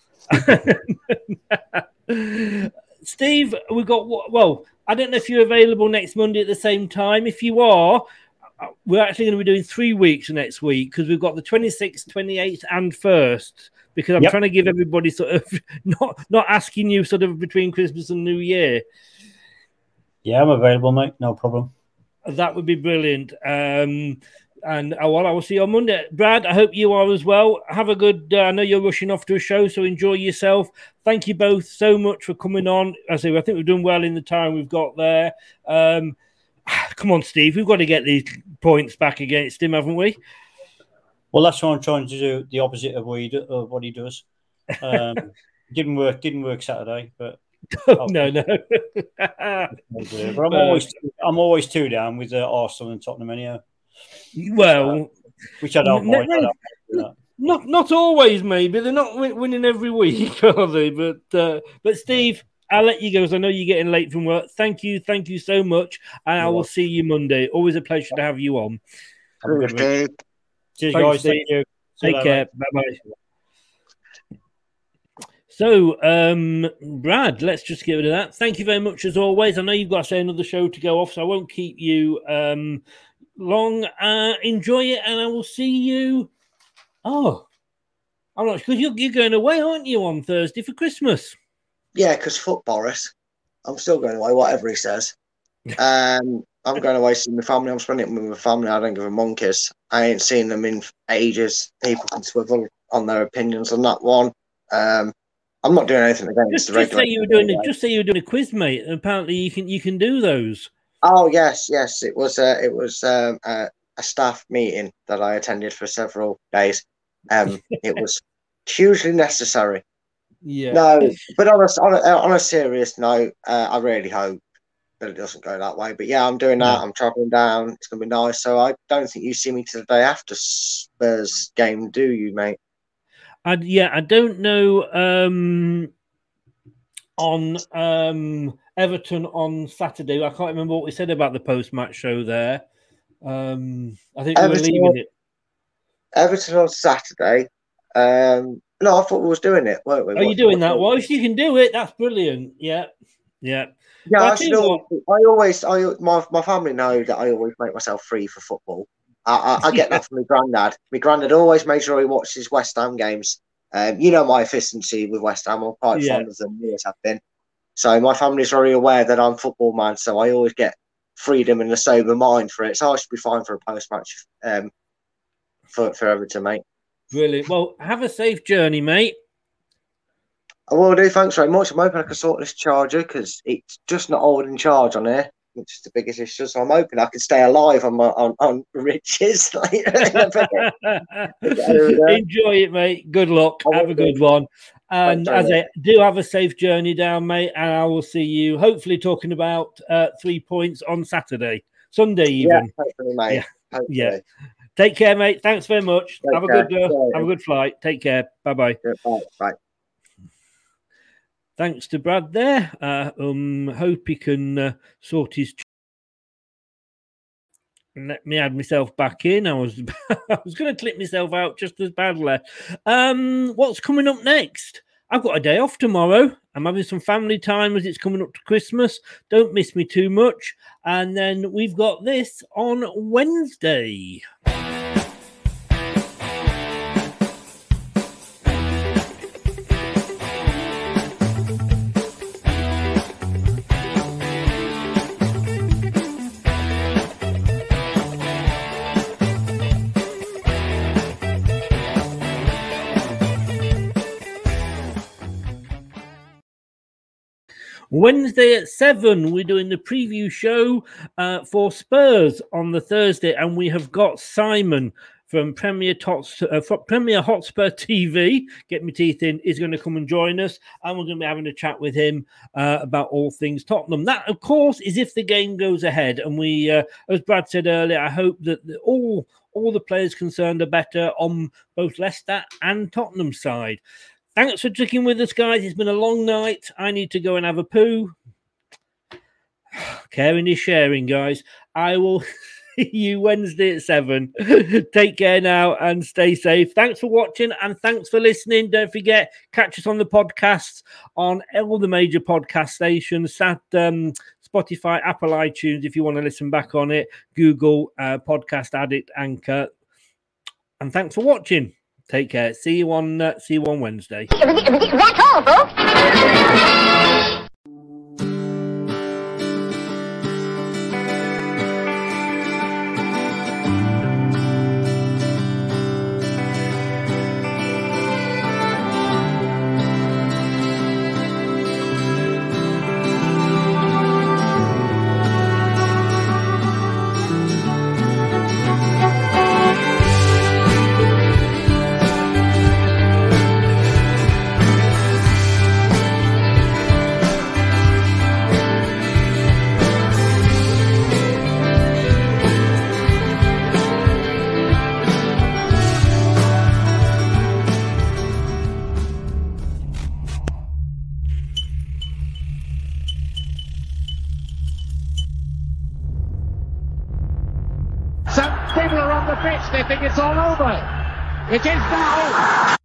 Steve, we've got, well, I don't know if you're available next Monday at the same time. If you are, we're actually going to be doing 3 weeks next week because we've got the 26th, 28th, and 1st. Because I'm trying to give everybody sort of not asking you sort of between Christmas and New Year. Yeah, I'm available, mate. No problem. That would be brilliant. And I will see you on Monday. Brad, I hope you are as well. Have a good. I know you're rushing off to a show, so enjoy yourself. Thank you both so much for coming on. I think we've done well in the time we've got there. Come on, Steve. We've got to get these points back against him, haven't we? Well, that's why I'm trying to do the opposite of what he does. Didn't work Saturday, but no. But I'm always 2 down with Arsenal and Tottenham anyhow. Well, which I don't mind. Not always. Maybe they're not winning every week, are they? But Steve, I'll let you go because I know you're getting late from work. Thank you so much, and I will see you Monday. Always a pleasure to have you on. Cheers, guys. Thank you. Take care. Bye-bye. So, Brad, let's just get rid of that. Thank you very much, as always. I know you've got to say another show to go off, so I won't keep you long. Enjoy it, and I will see you. Oh, I'm not because you're going away, aren't you, on Thursday for Christmas? Yeah, because fuck Boris. I'm still going away, whatever he says. I'm going away to see my family. I'm spending it with my family. I don't give a monkeys. I ain't seen them in ages. People can swivel on their opinions on that one. I'm not doing anything against the regular. Just say you were doing a quiz, mate. Apparently, you can do those. Oh yes. It was a staff meeting that I attended for several days. It was hugely necessary. Yeah. No, but on a serious note, I really hope that it doesn't go that way. But yeah, I'm doing that. I'm travelling down. It's going to be nice. So I don't think you see me to the day after Spurs game, do you, mate? I don't know on Everton on Saturday. I can't remember what we said about the post-match show there. I think we were leaving it. Everton on Saturday. No, I thought we was doing it, weren't we? Are you doing that? Well, if you can do it, that's brilliant. Yeah. Yeah, my family know that I always make myself free for football. I get that from my granddad. My granddad always made sure he watched his West Ham games. You know my efficiency with West Ham. I'm quite fond of them. Always have been. So my family's very aware that I'm a football man. So I always get freedom and a sober mind for it. So I should be fine for a post-match for Everton, mate. Brilliant. Well, have a safe journey, mate. I will do. Thanks very much. I'm hoping I can sort this charger because it's just not holding charge on here, which is the biggest issue. So I'm hoping I can stay alive on riches. Enjoy it, mate. Good luck. Have a good one. And as I do, have a safe journey down, mate. And I will see you hopefully talking about 3 points on Sunday even. Yeah, hopefully, mate. Yeah. Hopefully. Yeah. Take care, mate. Thanks very much. Have a good flight. Take care. Bye-bye. Bye. Thanks to Brad there. Hope he can sort his. Let me add myself back in. I was going to clip myself out just as badly. What's coming up next? I've got a day off tomorrow. I'm having some family time as it's coming up to Christmas. Don't miss me too much. And then we've got this on Wednesday. Wednesday at 7, we're doing the preview show for Spurs on the Thursday, and we have got Simon from Premier Hotspur TV, get my teeth in, is going to come and join us, and we're going to be having a chat with him about all things Tottenham. That, of course, is if the game goes ahead, and we, as Brad said earlier, I hope that all the players concerned are better on both Leicester and Tottenham side. Thanks for sticking with us, guys. It's been a long night. I need to go and have a poo. Caring is sharing, guys. I will see you Wednesday at 7. Take care now and stay safe. Thanks for watching and thanks for listening. Don't forget, catch us on the podcasts on all the major podcast stations, Spotify, Apple iTunes, if you want to listen back on it, Google, Podcast Addict, Anchor. And thanks for watching. Take care. See you on Wednesday. That's all, folks. Some people are on the pitch, they think it's all over. It is now.